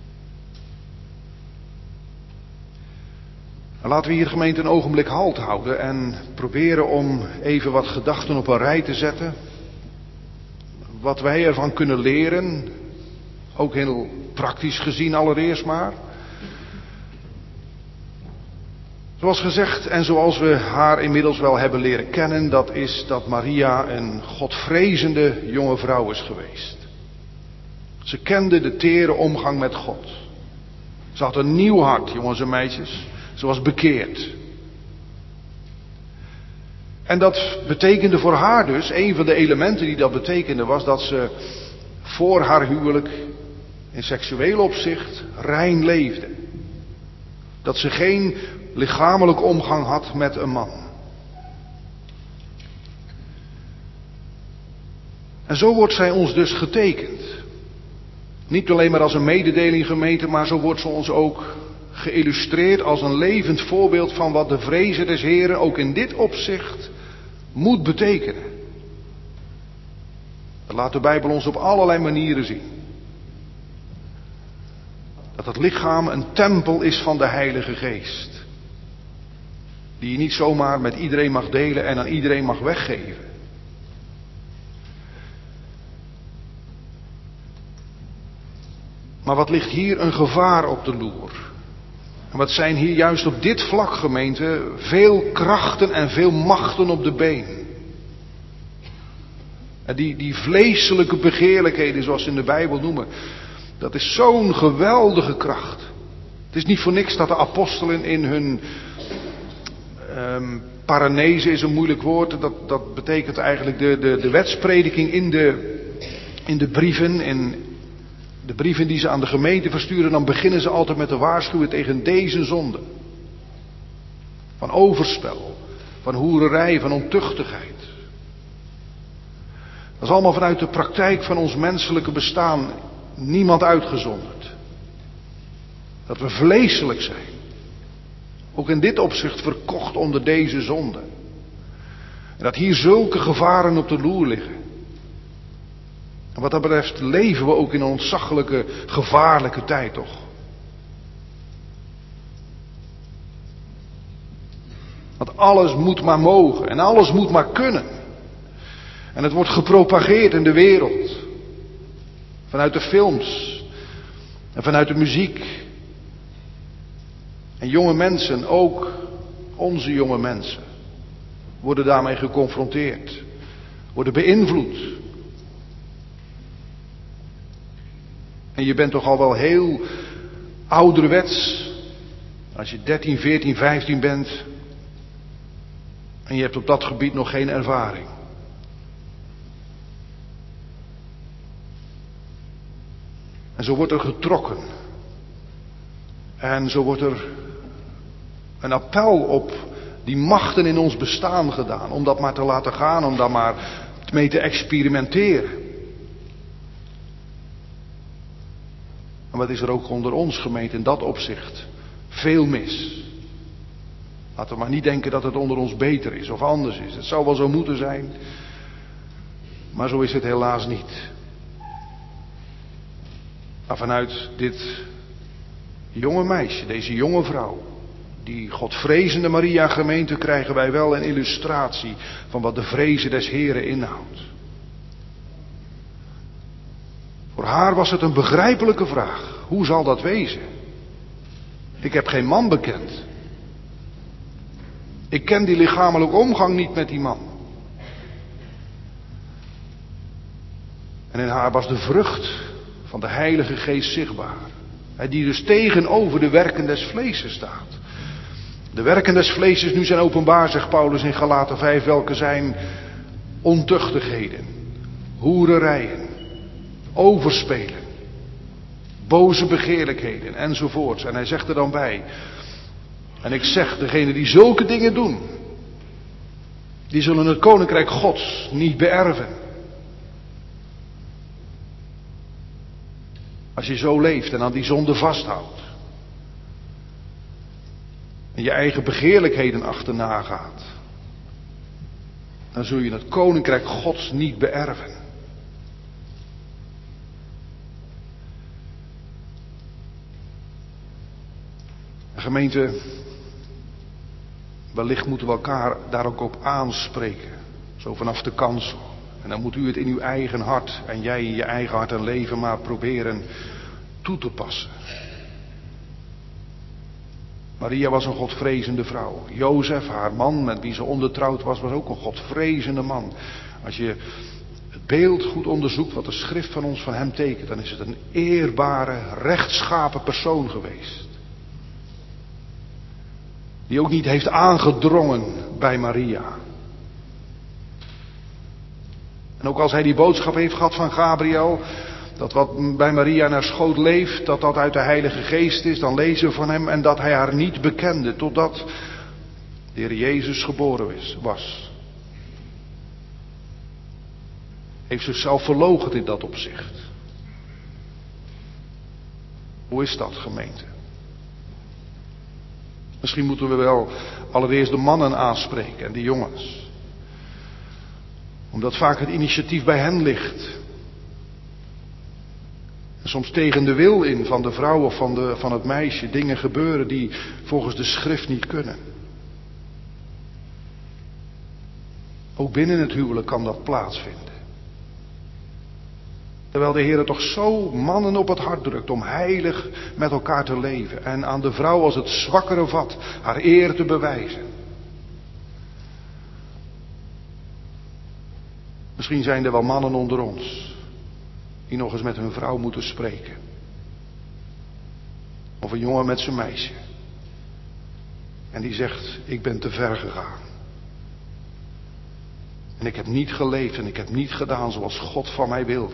En laten we hier, gemeente, een ogenblik halt houden en proberen om even wat gedachten op een rij te zetten. Wat wij ervan kunnen leren, ook heel praktisch gezien allereerst maar. Zoals gezegd en zoals we haar inmiddels wel hebben leren kennen, dat is dat Maria een godvrezende jonge vrouw is geweest. Ze kende de tere omgang met God. Ze had een nieuw hart, jongens en meisjes. Ze was bekeerd. En dat betekende voor haar dus, een van de elementen die dat betekende was dat ze voor haar huwelijk in seksueel opzicht rein leefde. Dat ze geen lichamelijke omgang had met een man. En zo wordt zij ons dus getekend. Niet alleen maar als een mededeling, gemeente, maar zo wordt ze ons ook geïllustreerd als een levend voorbeeld van wat de vrezen des Heren ook in dit opzicht moet betekenen. Dat laat de Bijbel ons op allerlei manieren zien. Dat het lichaam een tempel is van de Heilige Geest. Die je niet zomaar met iedereen mag delen en aan iedereen mag weggeven. Maar wat ligt hier een gevaar op de loer? En wat zijn hier juist op dit vlak, gemeente, veel krachten en veel machten op de been. En die, die vleeselijke begeerlijkheden, zoals ze in de Bijbel noemen, dat is zo'n geweldige kracht. Het is niet voor niks dat de apostelen in hun um, paranese is een moeilijk woord. Dat, dat betekent eigenlijk de, de, de wetsprediking in de, in de brieven. In de brieven die ze aan de gemeente versturen, dan beginnen ze altijd met te waarschuwen tegen deze zonde. Van overspel, van hoererij, van ontuchtigheid. Dat is allemaal vanuit de praktijk van ons menselijke bestaan, niemand uitgezonderd. Dat we vleeselijk zijn. Ook in dit opzicht verkocht onder deze zonde. En dat hier zulke gevaren op de loer liggen. En wat dat betreft leven we ook in een ontzaglijke, gevaarlijke tijd toch. Want alles moet maar mogen en alles moet maar kunnen. En het wordt gepropageerd in de wereld. Vanuit de films. En vanuit de muziek. En jonge mensen, ook onze jonge mensen, worden daarmee geconfronteerd. Worden beïnvloed. En je bent toch al wel heel ouderwets. Als je dertien, veertien, vijftien bent. En je hebt op dat gebied nog geen ervaring. En zo wordt er getrokken. En zo wordt er een appel op die machten in ons bestaan gedaan. Om dat maar te laten gaan, om daar maar mee te experimenteren. En wat is er ook onder ons, gemeente, in dat opzicht? Veel mis. Laten we maar niet denken dat het onder ons beter is of anders is. Het zou wel zo moeten zijn. Maar zo is het helaas niet. Maar vanuit dit jonge meisje, deze jonge vrouw, die godvrezende Maria gemeente, krijgen wij wel een illustratie van wat de vrezen des Heren inhoudt. Voor haar was het een begrijpelijke vraag. Hoe zal dat wezen? Ik heb geen man bekend. Ik ken die lichamelijke omgang niet met die man. En in haar was de vrucht van de Heilige Geest zichtbaar. Die dus tegenover de werken des vleeses staat. De werken des vleeses nu zijn openbaar, zegt Paulus in Galaten vijf, welke zijn ontuchtigheden, hoererijen, overspelen, boze begeerlijkheden enzovoorts. En hij zegt er dan bij, en ik zeg, degenen die zulke dingen doen, die zullen het koninkrijk Gods niet beërven. Als je zo leeft en aan die zonde vasthoudt. En je eigen begeerlijkheden achterna gaat. Dan zul je het koninkrijk Gods niet beërven. En gemeente, wellicht moeten we elkaar daar ook op aanspreken. Zo vanaf de kansel. En dan moet u het in uw eigen hart en jij in je eigen hart en leven maar proberen toe te passen. Maria was een godvrezende vrouw. Jozef, haar man met wie ze ondertrouwd was, was ook een godvrezende man. Als je het beeld goed onderzoekt wat de schrift van ons van hem tekent, dan is het een eerbare, rechtschapen persoon geweest. Die ook niet heeft aangedrongen bij Maria. En ook als hij die boodschap heeft gehad van Gabriel, dat wat bij Maria naar schoot leeft, dat dat uit de Heilige Geest is, dan lezen we van hem, en dat hij haar niet bekende, totdat de Heer Jezus geboren was. Heeft zichzelf verloochend in dat opzicht. Hoe is dat, gemeente? Misschien moeten we wel allereerst de mannen aanspreken en de jongens. Omdat vaak het initiatief bij hen ligt. Soms tegen de wil in van de vrouw of van, de, van het meisje dingen gebeuren die volgens de schrift niet kunnen. Ook binnen het huwelijk kan dat plaatsvinden. Terwijl de Heer toch zo mannen op het hart drukt om heilig met elkaar te leven. En aan de vrouw als het zwakkere vat haar eer te bewijzen. Misschien zijn er wel mannen onder ons die nog eens met hun vrouw moeten spreken. Of een jongen met zijn meisje. En die zegt, ik ben te ver gegaan. En ik heb niet geleefd en ik heb niet gedaan zoals God van mij wilde.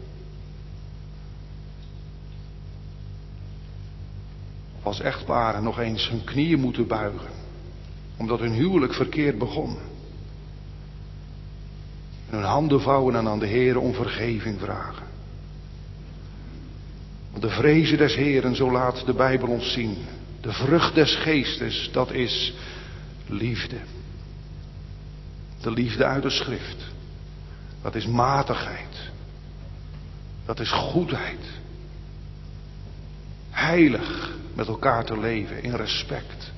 Of als echtparen nog eens hun knieën moeten buigen. Omdat hun huwelijk verkeerd begon. En hun handen vouwen en aan de Heer om vergeving vragen. De vrezen des Heeren, zo laat de Bijbel ons zien. De vrucht des geestes, dat is liefde. De liefde uit de schrift. Dat is matigheid. Dat is goedheid. Heilig met elkaar te leven in respect.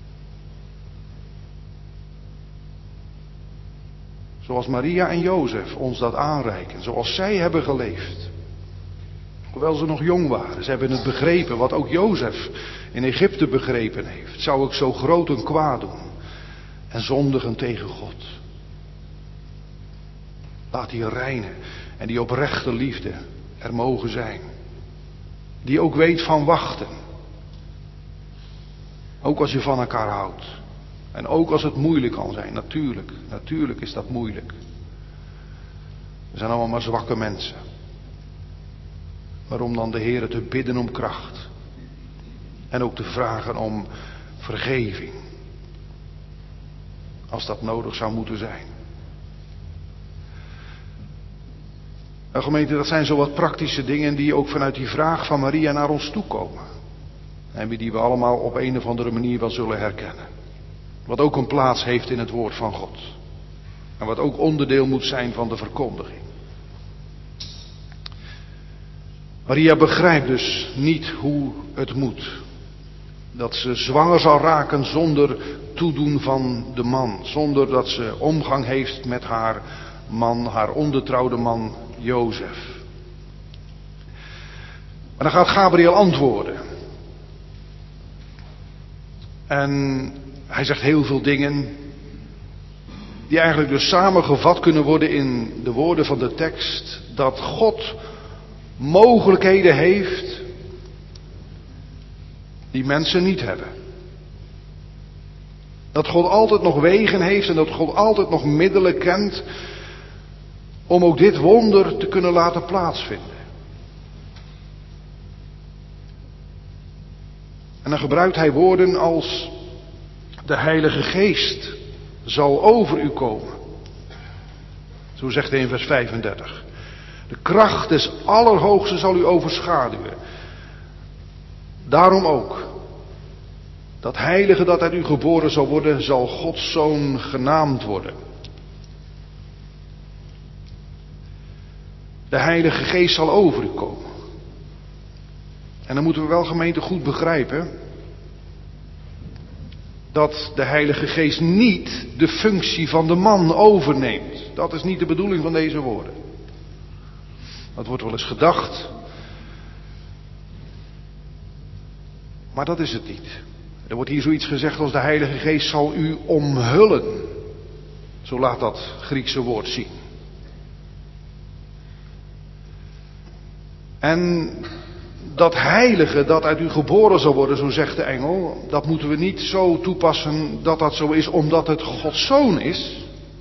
Zoals Maria en Jozef ons dat aanreiken. Zoals zij hebben geleefd. Hoewel ze nog jong waren. Ze hebben het begrepen wat ook Jozef in Egypte begrepen heeft. Zou ik zo groot een kwaad doen. En zondigen tegen God. Laat die reine en die oprechte liefde er mogen zijn. Die ook weet van wachten. Ook als je van elkaar houdt. En ook als het moeilijk kan zijn. Natuurlijk, natuurlijk is dat moeilijk. We zijn allemaal maar zwakke mensen. Maar om dan de Heer te bidden om kracht. En ook te vragen om vergeving. Als dat nodig zou moeten zijn. Nou gemeente, dat zijn zo wat praktische dingen die ook vanuit die vraag van Maria naar ons toekomen. En die we allemaal op een of andere manier wel zullen herkennen. Wat ook een plaats heeft in het woord van God. En wat ook onderdeel moet zijn van de verkondiging. Maria begrijpt dus niet hoe het moet. Dat ze zwanger zal raken zonder toedoen van de man. Zonder dat ze omgang heeft met haar man, haar ondertrouwde man Jozef. Maar dan gaat Gabriel antwoorden. En hij zegt heel veel dingen die eigenlijk dus samengevat kunnen worden in de woorden van de tekst. Dat God mogelijkheden heeft die mensen niet hebben. Dat God altijd nog wegen heeft en dat God altijd nog middelen kent om ook dit wonder te kunnen laten plaatsvinden. En dan gebruikt hij woorden als de Heilige Geest zal over u komen. Zo zegt hij in vers vijfendertig. De kracht des Allerhoogsten zal u overschaduwen. Daarom ook. Dat heilige dat uit u geboren zal worden, zal Gods Zoon genaamd worden. De Heilige Geest zal over u komen. En dan moeten we wel, gemeente, goed begrijpen dat de Heilige Geest niet de functie van de man overneemt. Dat is niet de bedoeling van deze woorden. Dat wordt wel eens gedacht. Maar dat is het niet. Er wordt hier zoiets gezegd als de Heilige Geest zal u omhullen. Zo laat dat Griekse woord zien. En dat heilige dat uit u geboren zal worden, zo zegt de engel, dat moeten we niet zo toepassen dat dat zo is omdat het Gods Zoon is.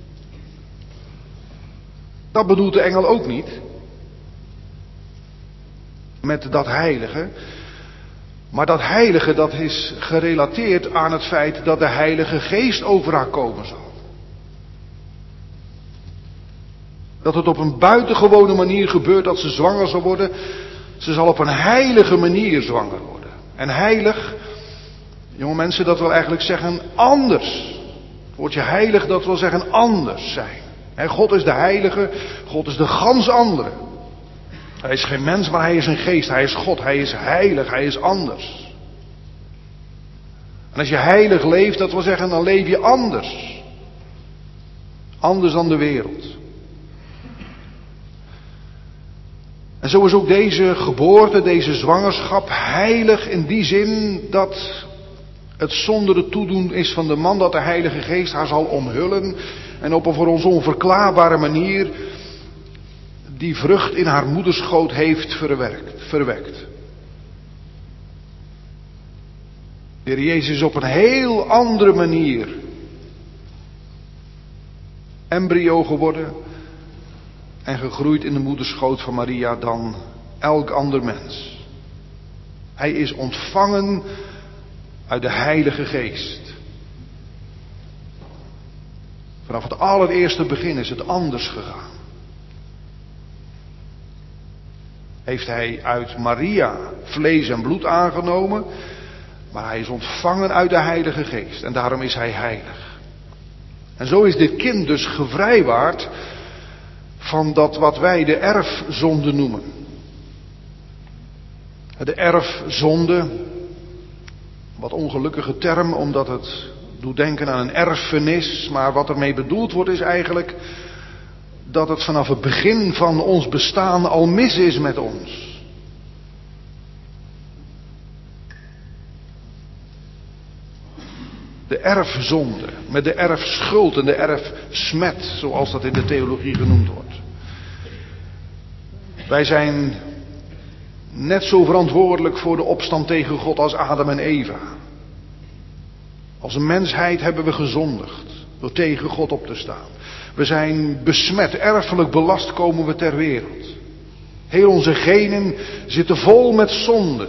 Dat bedoelt de engel ook niet. Met dat heilige. Maar dat heilige dat is gerelateerd aan het feit dat de Heilige Geest over haar komen zal. Dat het op een buitengewone manier gebeurt dat ze zwanger zal worden. Ze zal op een heilige manier zwanger worden. En heilig, jonge mensen, dat wil eigenlijk zeggen anders. Het woordje heilig, dat wil zeggen anders zijn. En God is de heilige, God is de gans andere. Hij is geen mens, maar hij is een geest. Hij is God. Hij is heilig. Hij is anders. En als je heilig leeft, dat wil zeggen, dan leef je anders. Anders dan de wereld. En zo is ook deze geboorte, deze zwangerschap heilig in die zin dat het zonder de toedoen is van de man dat de Heilige Geest haar zal omhullen en op een voor ons onverklaarbare manier die vrucht in haar moederschoot heeft verwerkt, verwekt. De Heer Jezus is op een heel andere manier embryo geworden en gegroeid in de moederschoot van Maria dan elk ander mens. Hij is ontvangen uit de Heilige Geest. Vanaf het allereerste begin is het anders gegaan. Heeft hij uit Maria vlees en bloed aangenomen, maar hij is ontvangen uit de Heilige Geest en daarom is hij heilig. En zo is dit kind dus gevrijwaard van dat wat wij de erfzonde noemen. De erfzonde, wat ongelukkige term, omdat het doet denken aan een erfenis, maar wat ermee bedoeld wordt is eigenlijk dat het vanaf het begin van ons bestaan al mis is met ons. De erfzonde, met de erfschuld en de erfsmet, zoals dat in de theologie genoemd wordt. Wij zijn net zo verantwoordelijk voor de opstand tegen God als Adam en Eva. Als een mensheid hebben we gezondigd door tegen God op te staan. We zijn besmet, erfelijk belast komen we ter wereld. Heel onze genen zitten vol met zonden.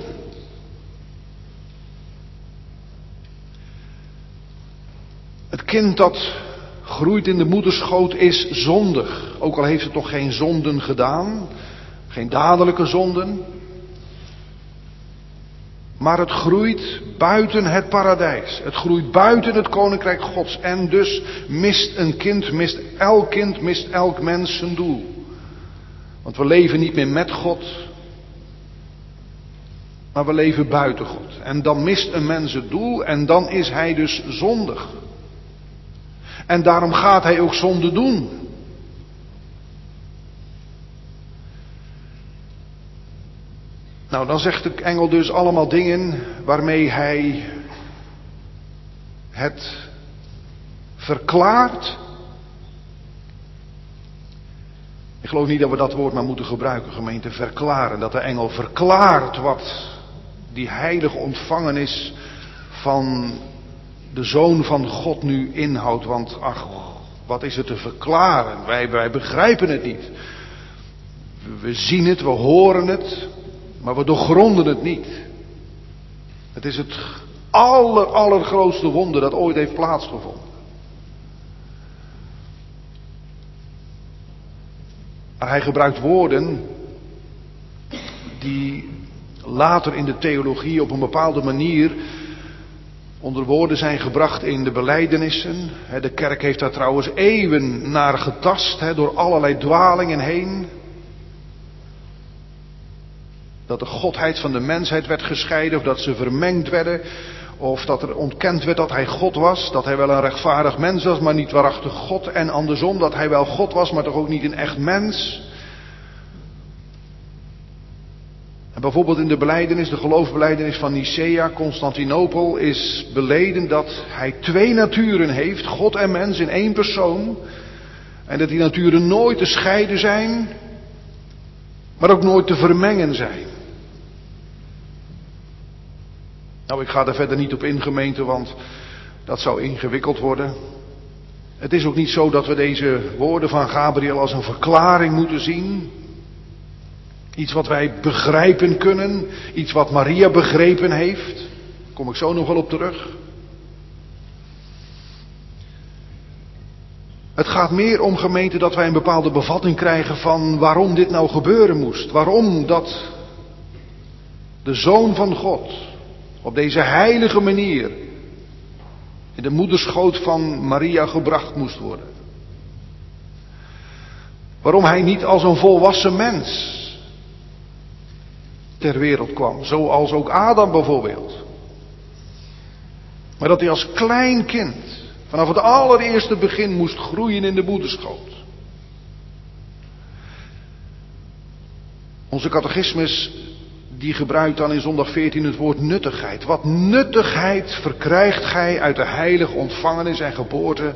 Het kind dat groeit in de moederschoot is zondig. Ook al heeft het nog geen zonden gedaan. Geen dadelijke zonden. Maar het groeit buiten het paradijs. Het groeit buiten het koninkrijk Gods. En dus mist een kind, mist elk kind, mist elk mens zijn doel. Want we leven niet meer met God. Maar we leven buiten God. En dan mist een mens het doel en dan is hij dus zondig. En daarom gaat hij ook zonde doen. Nou, dan zegt de engel dus allemaal dingen waarmee hij het verklaart. Ik geloof niet dat we dat woord maar moeten gebruiken, gemeente, verklaren. Dat de engel verklaart wat die heilige ontvangenis van de Zoon van God nu inhoudt. Want ach, wat is het te verklaren? Wij, wij begrijpen het niet. We zien het, we horen het. Maar we doorgronden het niet. Het is het aller, allergrootste wonder dat ooit heeft plaatsgevonden. Maar hij gebruikt woorden die later in de theologie op een bepaalde manier onder woorden zijn gebracht in de belijdenissen. De kerk heeft daar trouwens eeuwen naar getast, door allerlei dwalingen heen. Dat de godheid van de mensheid werd gescheiden, of dat ze vermengd werden, of dat er ontkend werd dat hij God was, dat hij wel een rechtvaardig mens was, maar niet waarachtig God, en andersom, dat hij wel God was, maar toch ook niet een echt mens. En bijvoorbeeld in de belijdenis, de geloofsbelijdenis van Nicea, Constantinopel, is beleden dat hij twee naturen heeft, God en mens in één persoon, en dat die naturen nooit te scheiden zijn, maar ook nooit te vermengen zijn. Nou, ik ga daar verder niet op in, gemeente, want dat zou ingewikkeld worden. Het is ook niet zo dat we deze woorden van Gabriel als een verklaring moeten zien. Iets wat wij begrijpen kunnen, iets wat Maria begrepen heeft. Daar kom ik zo nog wel op terug. Het gaat meer om, gemeente, dat wij een bepaalde bevatting krijgen van waarom dit nou gebeuren moest. Waarom dat de Zoon van God op deze heilige manier in de moederschoot van Maria gebracht moest worden. Waarom hij niet als een volwassen mens ter wereld kwam. Zoals ook Adam bijvoorbeeld. Maar dat hij als klein kind vanaf het allereerste begin moest groeien in de moederschoot. Onze catechismus die gebruikt dan in zondag veertien het woord nuttigheid. Wat nuttigheid verkrijgt gij uit de heilige ontvangenis en geboorte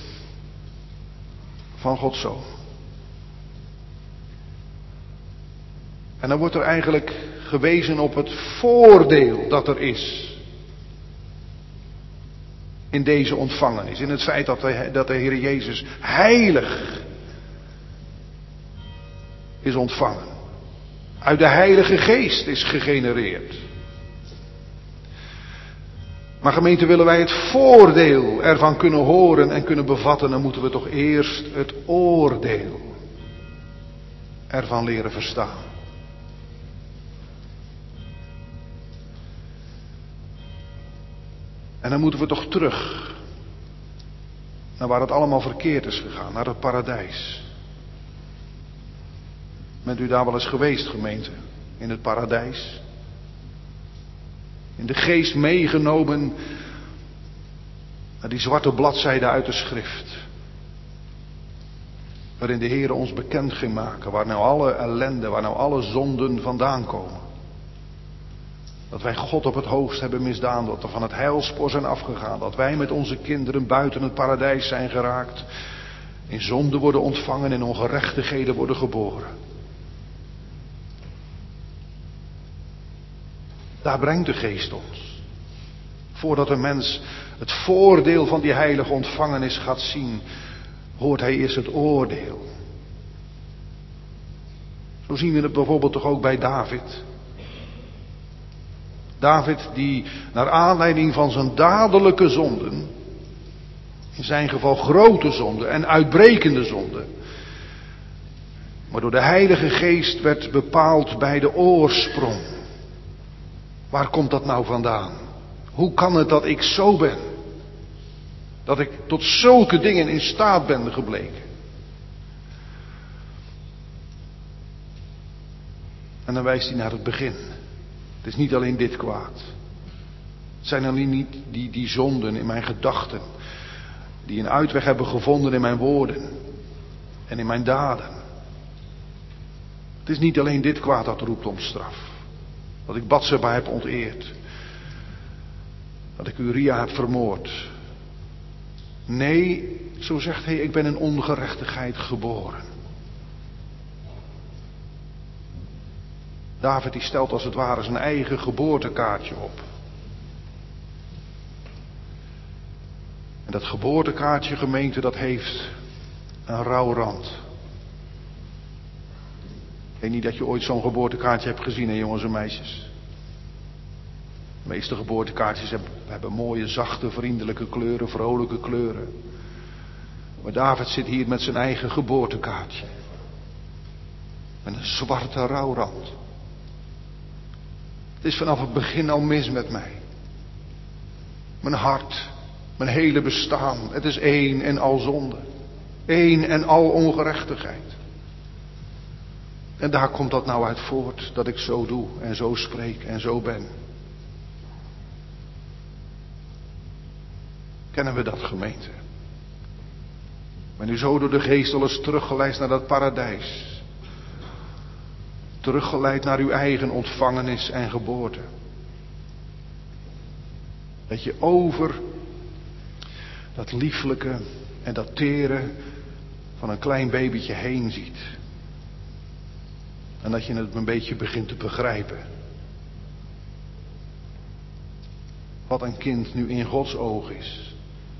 van Gods Zoon. En dan wordt er eigenlijk gewezen op het voordeel dat er is in deze ontvangenis. In het feit dat de, dat de Heer Jezus heilig is ontvangen. Uit de Heilige Geest is gegenereerd. Maar gemeente, willen wij het voordeel ervan kunnen horen en kunnen bevatten, dan moeten we toch eerst het oordeel ervan leren verstaan. En dan moeten we toch terug naar waar het allemaal verkeerd is gegaan, naar het paradijs. Bent u daar wel eens geweest, gemeente? In het paradijs? In de geest meegenomen naar die zwarte bladzijde uit de schrift. Waarin de Heer ons bekend ging maken waar nou alle ellende, waar nou alle zonden vandaan komen. Dat wij God op het hoogst hebben misdaan, dat we van het heilspoor zijn afgegaan. Dat wij met onze kinderen buiten het paradijs zijn geraakt. In zonde worden ontvangen, in ongerechtigheden worden geboren. Daar brengt de geest ons. Voordat een mens het voordeel van die heilige ontvangenis gaat zien, hoort hij eerst het oordeel. Zo zien we het bijvoorbeeld toch ook bij David. David die naar aanleiding van zijn dadelijke zonden, in zijn geval grote zonden en uitbrekende zonden, maar door de Heilige Geest werd bepaald bij de oorsprong. Waar komt dat nou vandaan? Hoe kan het dat ik zo ben? Dat ik tot zulke dingen in staat ben gebleken? En dan wijst hij naar het begin. Het is niet alleen dit kwaad. Het zijn alleen niet die, die zonden in mijn gedachten, die een uitweg hebben gevonden in mijn woorden en in mijn daden. Het is niet alleen dit kwaad dat roept om straf. Dat ik Batseba heb onteerd. Dat ik Uria heb vermoord. Nee, zo zegt hij, ik ben in ongerechtigheid geboren. David die stelt als het ware zijn eigen geboortekaartje op. En dat geboortekaartje, gemeente, dat heeft een rouwrand. Ik weet niet dat je ooit zo'n geboortekaartje hebt gezien, hè, jongens en meisjes. De meeste geboortekaartjes hebben, hebben mooie, zachte, vriendelijke kleuren, vrolijke kleuren. Maar David zit hier met zijn eigen geboortekaartje. Met een zwarte rouwrand. Het is vanaf het begin al mis met mij. Mijn hart, mijn hele bestaan, het is één en al zonde. Één en al ongerechtigheid. En daar komt dat nou uit voort, dat ik zo doe en zo spreek en zo ben. Kennen we dat, gemeente? Ben u zo door de geest al eens teruggeleid naar dat paradijs? Teruggeleid naar uw eigen ontvangenis en geboorte. Dat je over dat lieflijke en dat tere van een klein babytje heen ziet. En dat je het een beetje begint te begrijpen. Wat een kind nu in Gods oog is.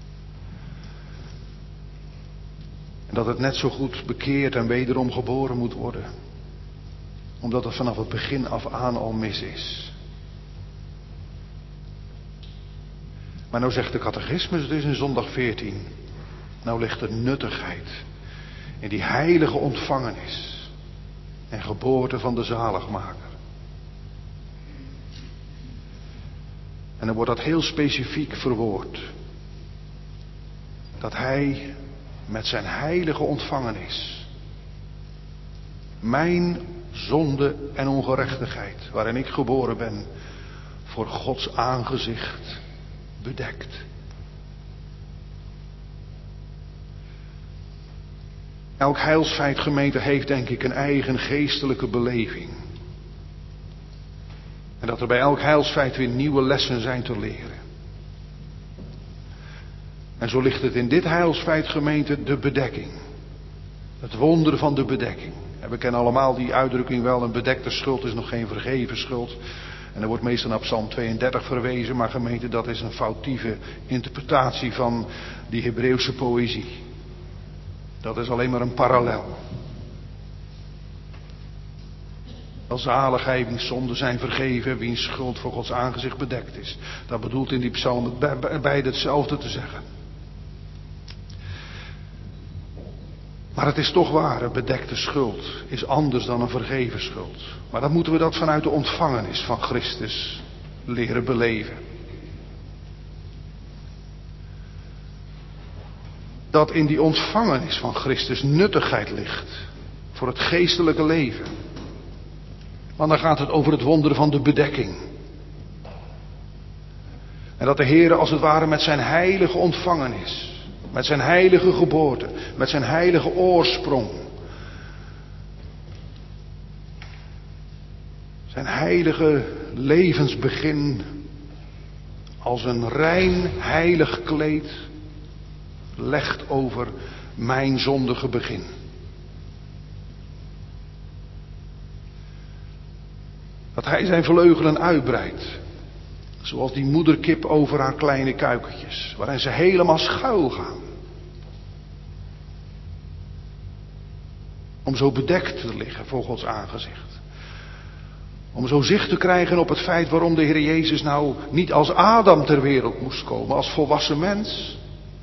En dat het net zo goed bekeerd en wederom geboren moet worden. Omdat het vanaf het begin af aan al mis is. Maar nou zegt de catechismus dus in zondag veertien. Nou ligt de nuttigheid in die heilige ontvangenis. En geboorte van de zaligmaker. En dan wordt dat heel specifiek verwoord. Dat hij met zijn heilige ontvangenis mijn zonde en ongerechtigheid, waarin ik geboren ben, voor Gods aangezicht bedekt. Elk heilsfeit, gemeente, heeft denk ik een eigen geestelijke beleving. En dat er bij elk heilsfeit weer nieuwe lessen zijn te leren. En zo ligt het in dit heilsfeit, gemeente, de bedekking. Het wonder van de bedekking. En we kennen allemaal die uitdrukking wel, een bedekte schuld is nog geen vergeven schuld. En er wordt meestal naar Psalm tweeëndertig verwezen, maar gemeente, dat is een foutieve interpretatie van die Hebreeuwse poëzie. Dat is alleen maar een parallel. Als zalig hij wiens zonden zijn vergeven, wiens schuld voor Gods aangezicht bedekt is. Dat bedoelt in die psalm beide hetzelfde te zeggen. Maar het is toch waar, een bedekte schuld is anders dan een vergeven schuld. Maar dan moeten we dat vanuit de ontvangenis van Christus leren beleven. Dat in die ontvangenis van Christus nuttigheid ligt voor het geestelijke leven. Want dan gaat het over het wonder van de bedekking. En dat de Heer als het ware met zijn heilige ontvangenis, met zijn heilige geboorte, met zijn heilige oorsprong, zijn heilige levensbegin als een rein heilig kleed legt over mijn zondige begin. Dat hij zijn vleugelen uitbreidt, zoals die moederkip over haar kleine kuikentjes, waarin ze helemaal schuil gaan. Om zo bedekt te liggen voor Gods aangezicht. Om zo zicht te krijgen op het feit waarom de Heer Jezus nou niet als Adam ter wereld moest komen, als volwassen mens,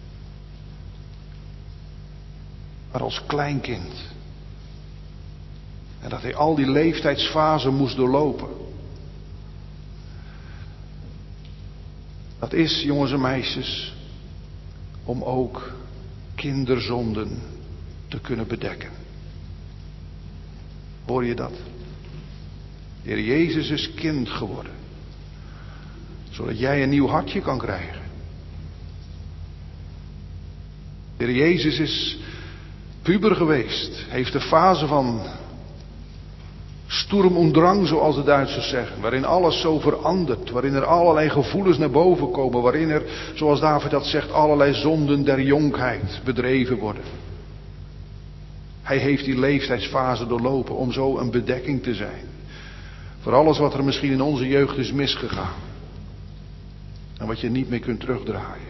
maar als kleinkind. En dat hij al die leeftijdsfasen moest doorlopen. Dat is, jongens en meisjes, om ook kinderzonden te kunnen bedekken. Hoor je dat? De Heer Jezus is kind geworden. Zodat jij een nieuw hartje kan krijgen. De Heer Jezus is puber geweest. Heeft de fase van Sturm und Drang, zoals de Duitsers zeggen. Waarin alles zo verandert. Waarin er allerlei gevoelens naar boven komen. Waarin er, zoals David dat zegt, allerlei zonden der jonkheid bedreven worden. Hij heeft die leeftijdsfase doorlopen om zo een bedekking te zijn. Voor alles wat er misschien in onze jeugd is misgegaan. En wat je niet meer kunt terugdraaien.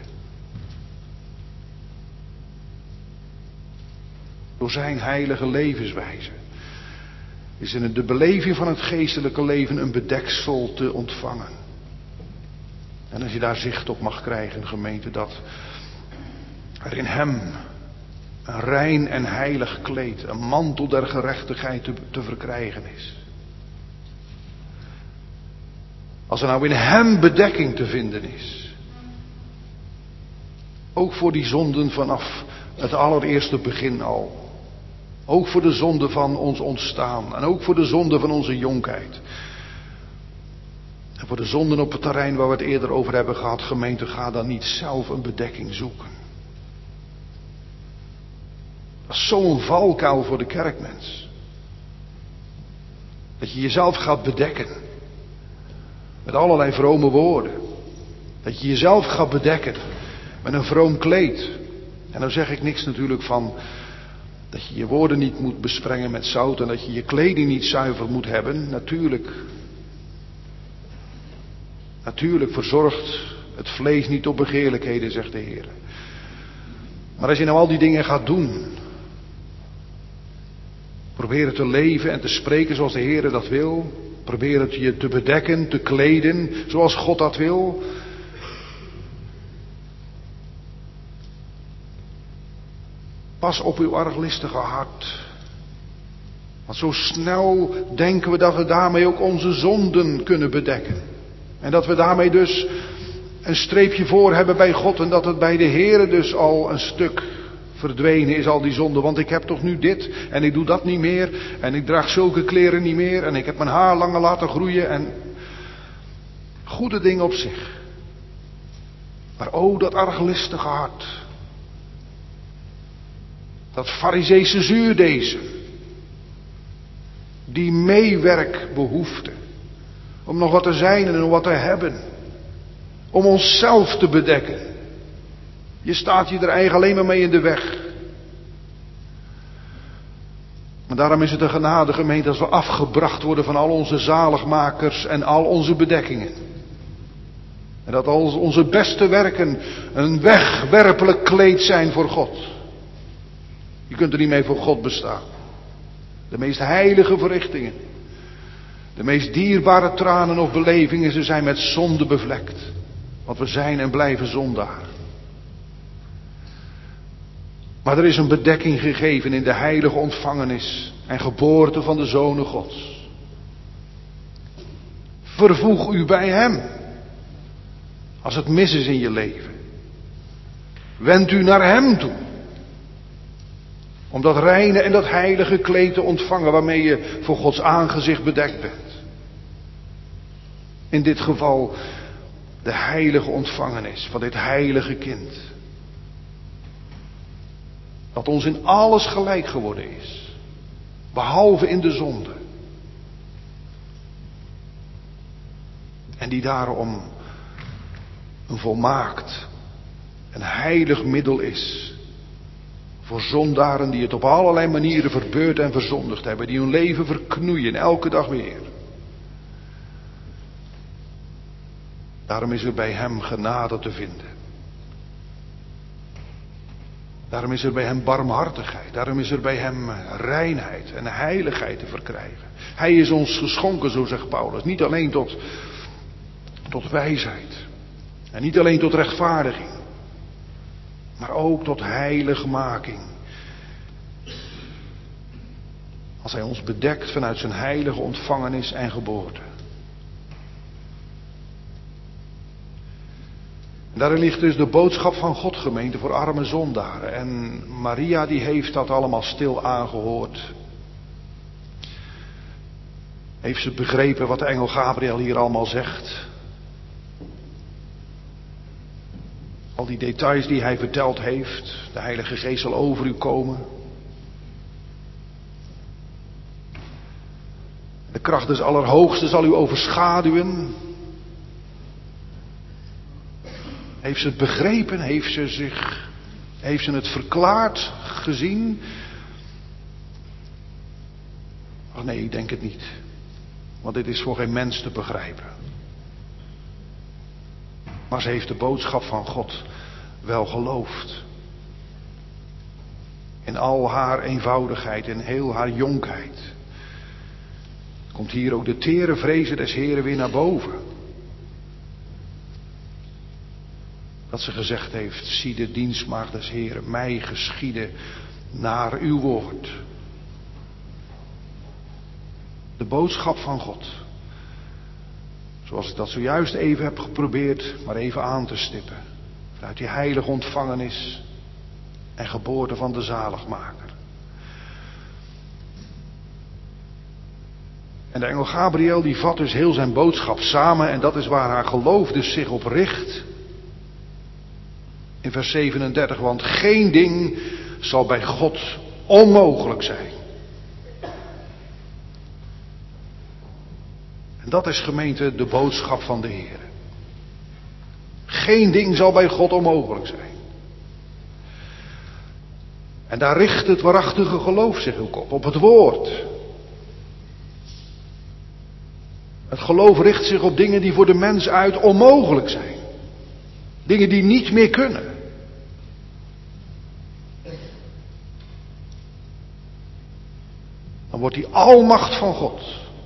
Door zijn heilige levenswijze is in de beleving van het geestelijke leven een bedeksel te ontvangen. En als je daar zicht op mag krijgen, gemeente, dat er in hem een rein en heilig kleed, een mantel der gerechtigheid te, te verkrijgen is. Als er nou in hem bedekking te vinden is. Ook voor die zonden vanaf het allereerste begin al. Ook voor de zonde van ons ontstaan. En ook voor de zonde van onze jonkheid. En voor de zonden op het terrein waar we het eerder over hebben gehad. Gemeente, ga dan niet zelf een bedekking zoeken. Dat is zo'n valkuil voor de kerkmens. Dat je jezelf gaat bedekken. Met allerlei vrome woorden. Dat je jezelf gaat bedekken. Met een vroom kleed. En dan zeg ik niks natuurlijk van dat je je woorden niet moet besprengen met zout. En dat je je kleding niet zuiver moet hebben. Natuurlijk. Natuurlijk verzorgt het vlees niet op begeerlijkheden, zegt de Heer. Maar als je nou al die dingen gaat doen. Probeer te leven en te spreken zoals de Heer dat wil. Probeer het je te bedekken, te kleden zoals God dat wil. Pas op uw arglistige hart. Want zo snel denken we dat we daarmee ook onze zonden kunnen bedekken. En dat we daarmee dus een streepje voor hebben bij God. En dat het bij de Heere dus al een stuk Verdwenen is al die zonde, want ik heb toch nu dit en ik doe dat niet meer en ik draag zulke kleren niet meer en ik heb mijn haar langer laten groeien en goede dingen op zich. Maar o, dat arglistige hart. Dat farizeese zuurdezen. Die meewerkbehoefte. Om nog wat te zijn en om wat te hebben. Om onszelf te bedekken. Je staat je er eigenlijk alleen maar mee in de weg. Maar daarom is het een genade, gemeente, als we afgebracht worden van al onze zaligmakers en al onze bedekkingen. En dat al onze beste werken een wegwerpelijk kleed zijn voor God. Je kunt er niet mee voor God bestaan. De meest heilige verrichtingen. De meest dierbare tranen of belevingen, ze zijn met zonde bevlekt. Want we zijn en blijven zondaar. Maar er is een bedekking gegeven in de heilige ontvangenis en geboorte van de Zonen Gods. Vervoeg u bij Hem. Als het mis is in je leven. Wend u naar Hem toe. Om dat reine en dat heilige kleed te ontvangen waarmee je voor Gods aangezicht bedekt bent. In dit geval de heilige ontvangenis van dit heilige kind. Dat ons in alles gelijk geworden is. Behalve in de zonde. En die daarom een volmaakt, een heilig middel is. Voor zondaren die het op allerlei manieren verbeurd en verzondigd hebben. Die hun leven verknoeien, elke dag weer. Daarom is er bij Hem genade te vinden. Daarom is er bij Hem barmhartigheid. Daarom is er bij Hem reinheid en heiligheid te verkrijgen. Hij is ons geschonken, zo zegt Paulus. Niet alleen tot, tot wijsheid. En niet alleen tot rechtvaardiging. Maar ook tot heiligmaking. Als Hij ons bedekt vanuit zijn heilige ontvangenis en geboorte. En daarin ligt dus de boodschap van God, gemeente, voor arme zondaren. En Maria die heeft dat allemaal stil aangehoord. Heeft ze begrepen wat de engel Gabriel hier allemaal zegt. Al die details die hij verteld heeft. De Heilige Geest zal over u komen. De kracht des Allerhoogste zal u overschaduwen. Heeft ze het begrepen? Heeft ze zich, heeft ze het verklaard, gezien? Oh nee, ik denk het niet. Want dit is voor geen mens te begrijpen. Maar ze heeft de boodschap van God wel geloofd. In al haar eenvoudigheid en heel haar jonkheid. Komt hier ook de tere vrezen des Heren weer naar boven. Dat ze gezegd heeft, zie de dienstmaagd des Heren, mij geschieden naar uw woord. De boodschap van God. Zoals ik dat zojuist even heb geprobeerd, maar even aan te stippen. Vanuit die heilige ontvangenis en geboorte van de zaligmaker. En de engel Gabriel die vat dus heel zijn boodschap samen en dat is waar haar geloof dus zich op richt. In vers zevenendertig, want geen ding zal bij God onmogelijk zijn. En dat is, gemeente, de boodschap van de Heer. Geen ding zal bij God onmogelijk zijn. En daar richt het waarachtige geloof zich ook op, op het woord. Het geloof richt zich op dingen die voor de mens uit onmogelijk zijn. Dingen die niet meer kunnen. Dan wordt die almacht van God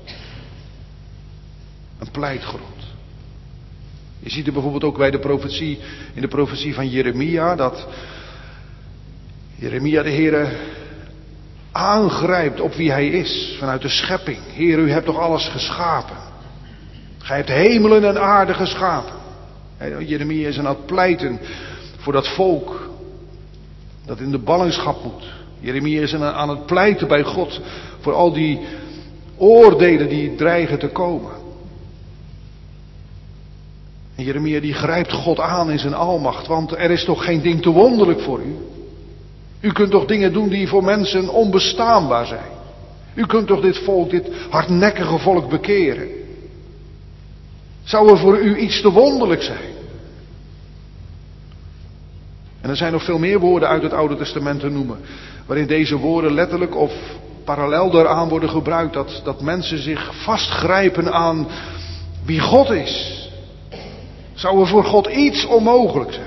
een pleitgrond. Je ziet er bijvoorbeeld ook bij de profetie, in de profetie van Jeremia, dat Jeremia de Heere aangrijpt op wie hij is, vanuit de schepping. Heer, u hebt toch alles geschapen. Gij hebt hemelen en aarde geschapen. Jeremia is aan het pleiten voor dat volk. Dat in de ballingschap moet. Jeremia is aan het pleiten bij God voor al die oordelen die dreigen te komen. En Jeremia die grijpt God aan in zijn almacht, want er is toch geen ding te wonderlijk voor u. U kunt toch dingen doen die voor mensen onbestaanbaar zijn. U kunt toch dit volk, dit hardnekkige volk bekeren. Zou er voor u iets te wonderlijk zijn? En er zijn nog veel meer woorden uit het Oude Testament te noemen, waarin deze woorden letterlijk of parallel daaraan worden gebruikt, dat, dat mensen zich vastgrijpen aan wie God is. Zou er voor God iets onmogelijk zijn?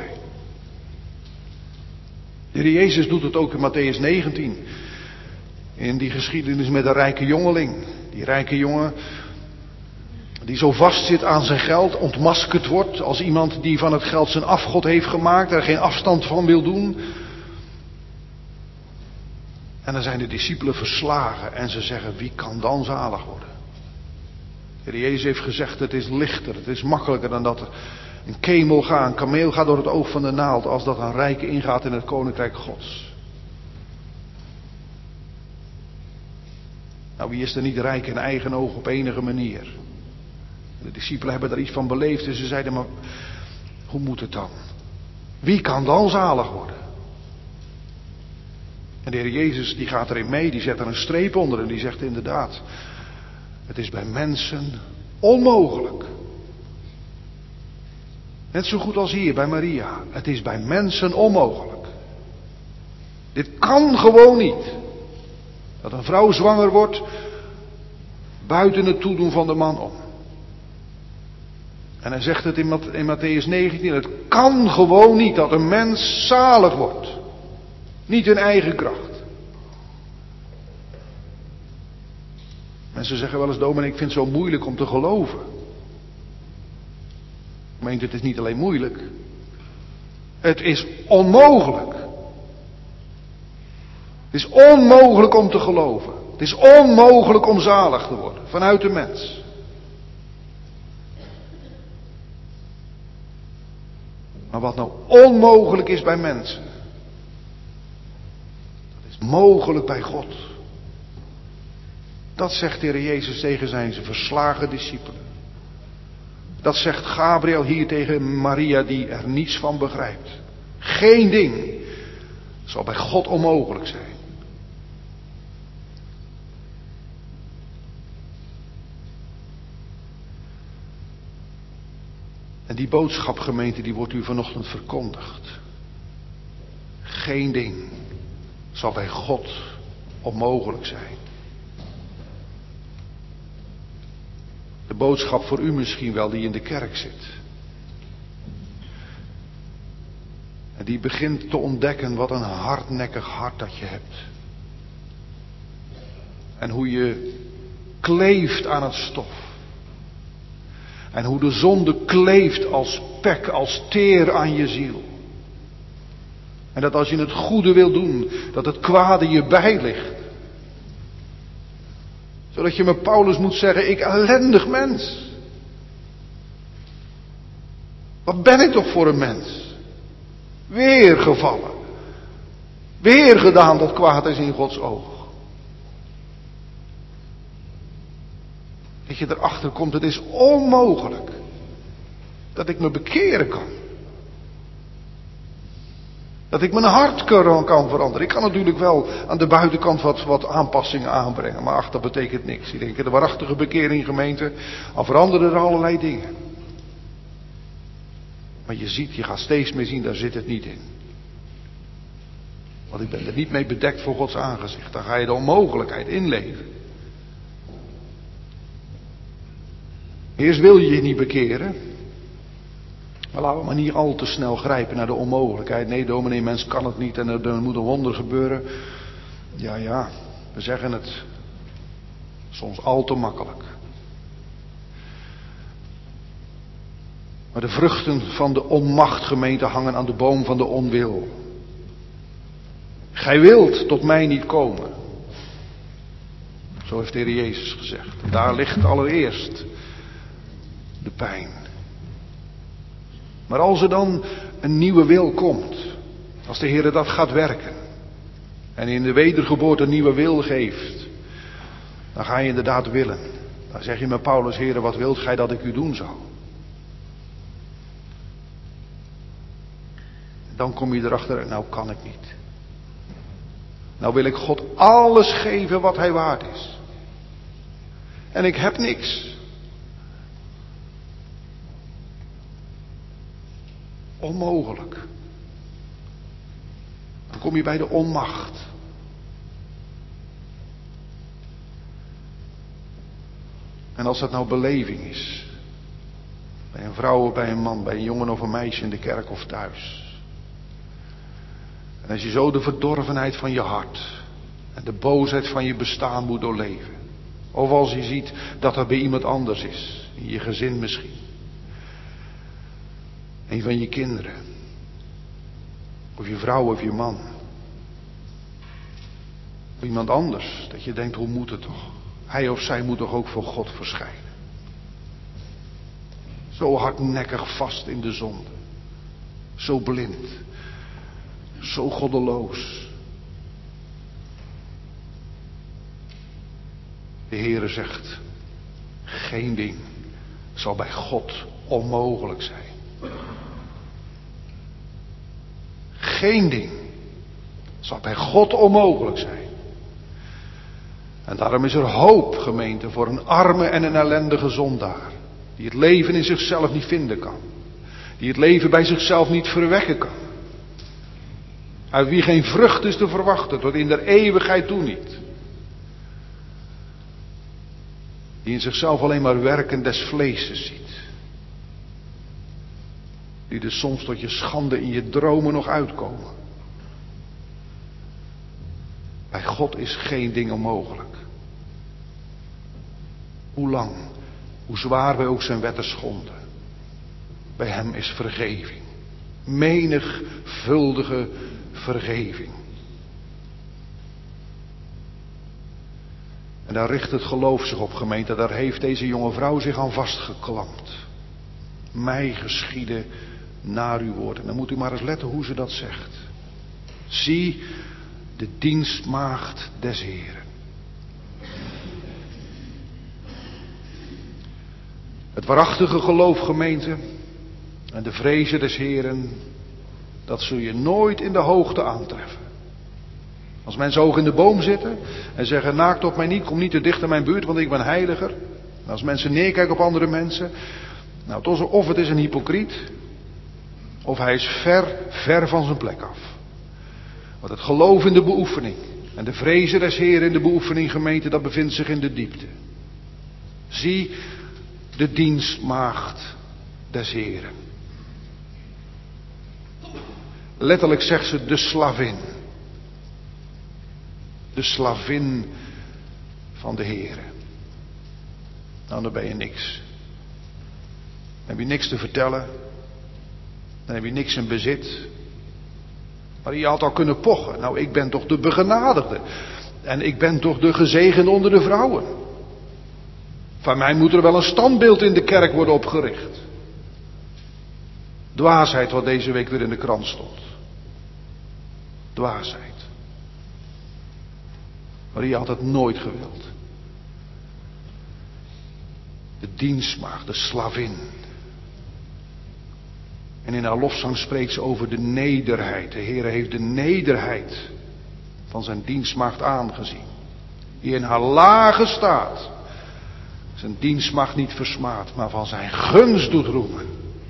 De Heer Jezus doet het ook in Mattheüs negentien. In die geschiedenis met de rijke jongeling. Die rijke jongen die zo vast zit aan zijn geld, ontmaskerd wordt als iemand die van het geld zijn afgod heeft gemaakt, er geen afstand van wil doen. En dan zijn de discipelen verslagen en ze zeggen, wie kan dan zalig worden? De Heer Jezus heeft gezegd, het is lichter, het is makkelijker dan dat een kemel gaat, een kameel gaat door het oog van de naald, als dat een rijke ingaat in het koninkrijk Gods. Nou, wie is er niet rijk in eigen oog op enige manier? De discipelen hebben daar iets van beleefd en ze zeiden, maar hoe moet het dan? Wie kan dan zalig worden? En de Heer Jezus die gaat erin mee, die zet er een streep onder en die zegt inderdaad, het is bij mensen onmogelijk. Net zo goed als hier bij Maria. Het is bij mensen onmogelijk. Dit kan gewoon niet. Dat een vrouw zwanger wordt buiten het toedoen van de man om. En hij zegt het in Mattheüs negentien. Het kan gewoon niet dat een mens zalig wordt. Niet in eigen kracht. Mensen zeggen wel eens, dominee, ik vind het zo moeilijk om te geloven. Gemeente, het is niet alleen moeilijk. Het is onmogelijk. Het is onmogelijk om te geloven. Het is onmogelijk om zalig te worden vanuit de mens. Maar wat nou onmogelijk is bij mensen, dat is mogelijk bij God. Dat zegt de Heer Jezus tegen zijn verslagen discipelen. Dat zegt Gabriel hier tegen Maria die er niets van begrijpt. Geen ding zal bij God onmogelijk zijn. En die boodschap, gemeente, die wordt u vanochtend verkondigd. Geen ding zal bij God onmogelijk zijn. De boodschap voor u misschien wel die in de kerk zit. En die begint te ontdekken wat een hardnekkig hart dat je hebt. En hoe je kleeft aan het stof. En hoe de zonde kleeft als pek, als teer aan je ziel. En dat als je het goede wil doen, dat het kwade je bij ligt. Zodat je met Paulus moet zeggen, ik ellendig mens. Wat ben ik toch voor een mens? Weer gevallen. Weer gedaan dat kwaad is in Gods oog. Dat je erachter komt, het is onmogelijk dat ik me bekeren kan. Dat ik mijn hart kan, kan veranderen. Ik kan natuurlijk wel aan de buitenkant wat, wat aanpassingen aanbrengen. Maar ach, dat betekent niks. Ik denk, de waarachtige bekering, gemeente, al veranderen er allerlei dingen. Maar je ziet, je gaat steeds meer zien, daar zit het niet in. Want ik ben er niet mee bedekt voor Gods aangezicht. Dan ga je de onmogelijkheid inleven. Eerst wil je je niet bekeren. Maar laten we maar niet al te snel grijpen naar de onmogelijkheid. Nee, dominee, mens kan het niet en er, er moet een wonder gebeuren. Ja, ja, we zeggen het soms al te makkelijk. Maar de vruchten van de onmacht, gemeente, hangen aan de boom van de onwil. Gij wilt tot mij niet komen. Zo heeft de Heer Jezus gezegd. Daar ligt allereerst de pijn. Maar als er dan een nieuwe wil komt, Als de Heer dat gaat werken en in de wedergeboorte een nieuwe wil geeft, dan ga je inderdaad willen. Dan zeg je met Paulus, Heer, wat wilt gij dat ik u doen zal? Dan kom je erachter, nou kan ik niet. Nou wil ik God alles geven wat hij waard is. En ik heb niks. Onmogelijk. Dan kom je bij de onmacht. En als dat nou beleving is. Bij een vrouw of bij een man, bij een jongen of een meisje in de kerk of thuis. En als je zo de verdorvenheid van je hart en de boosheid van je bestaan moet doorleven. Of als je ziet dat er bij iemand anders is, in je gezin misschien. Een van je kinderen. Of je vrouw of je man. Of iemand anders, dat je denkt, hoe moet het toch? Hij of zij moet toch ook voor God verschijnen. Zo hardnekkig vast in de zonde. Zo blind. Zo goddeloos. De Heere zegt, geen ding zal bij God onmogelijk zijn. Geen ding zal bij God onmogelijk zijn. En daarom is er hoop, gemeente, voor een arme en een ellendige zondaar. Die het leven in zichzelf niet vinden kan. Die het leven bij zichzelf niet verwekken kan. Uit wie geen vrucht is te verwachten, tot in der eeuwigheid toe niet. Die in zichzelf alleen maar werken des vleeses ziet. Die er soms tot je schande in je dromen nog uitkomen. Bij God is geen ding onmogelijk. Hoe lang, hoe zwaar wij ook zijn wetten schonden. Bij hem is vergeving. Menigvuldige vergeving. En daar richt het geloof zich op, gemeente. Daar heeft deze jonge vrouw zich aan vastgeklampt. Mij geschieden naar uw woord. En dan moet u maar eens letten hoe ze dat zegt. Zie de dienstmaagd des Heren. Het waarachtige geloof, gemeente, en de vrezen des Heren, dat zul je nooit in de hoogte aantreffen. Als mensen hoog in de boom zitten en zeggen, naakt op mij niet, kom niet te dicht in mijn buurt, want ik ben heiliger. En als mensen neerkijken op andere mensen, nou, het is, of het is een hypocriet, of hij is ver, ver van zijn plek af. Want het geloof in de beoefening en de vrezen des Heren in de beoefening, gemeente, dat bevindt zich in de diepte. Zie de dienstmaagd des Heren. Letterlijk zegt ze de slavin. De slavin van de Heren. Nou, dan ben je niks. Dan heb je niks te vertellen. Dan heb je niks in bezit. Maar je had al kunnen pochen. Nou, ik ben toch de begenadigde. En ik ben toch de gezegende onder de vrouwen. Van mij moet er wel een standbeeld in de kerk worden opgericht. Dwaasheid wat deze week weer in de krant stond. Dwaasheid. Maria had het nooit gewild. De dienstmaagd, de slavin. En in haar lofzang spreekt ze over de nederheid. De Heer heeft de nederheid van zijn dienstmaagd aangezien. Die in haar lage staat zijn dienstmaagd niet versmaadt, maar van zijn gunst doet roemen.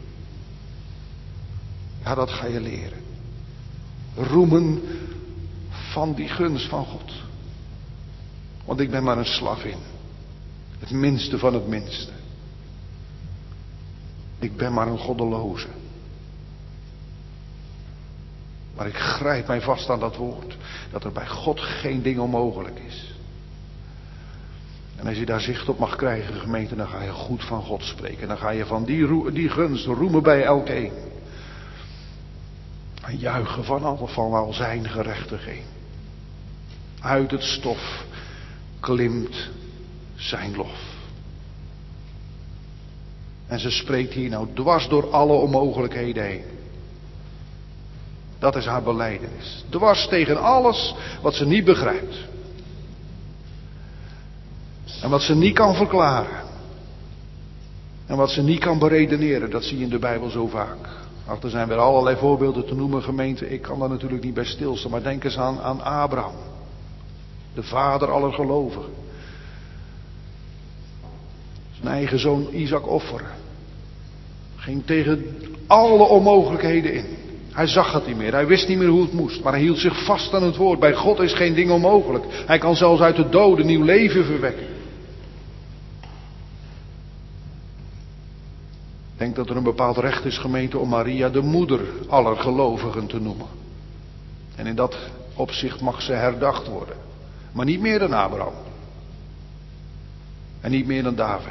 Ja, dat ga je leren. Roemen van die gunst van God. Want ik ben maar een slavin. Het minste van het minste. Ik ben maar een goddeloze. Maar ik grijp mij vast aan dat woord. Dat er bij God geen ding onmogelijk is. En als je daar zicht op mag krijgen, gemeente, dan ga je goed van God spreken. Dan ga je van die, roe, die gunst roemen bij elkeen. En juichen van al, van al zijn gerechtigheid. Uit het stof klimt zijn lof. En ze spreekt hier nou dwars door alle onmogelijkheden heen. Dat is haar belijdenis. Dwars tegen alles wat ze niet begrijpt. En wat ze niet kan verklaren. En wat ze niet kan beredeneren. Dat zie je in de Bijbel zo vaak. Ach, er zijn weer allerlei voorbeelden te noemen, gemeente. Ik kan daar natuurlijk niet bij stilstaan. Maar denk eens aan, aan Abraham. De vader aller gelovigen. Zijn eigen zoon Isaac offeren. Ging tegen alle onmogelijkheden in. Hij zag het niet meer. Hij wist niet meer hoe het moest. Maar hij hield zich vast aan het woord. Bij God is geen ding onmogelijk. Hij kan zelfs uit de doden nieuw leven verwekken. Ik denk dat er een bepaald recht is, gemeente, om Maria de moeder aller gelovigen te noemen. En in dat opzicht mag ze herdacht worden. Maar niet meer dan Abraham. En niet meer dan David.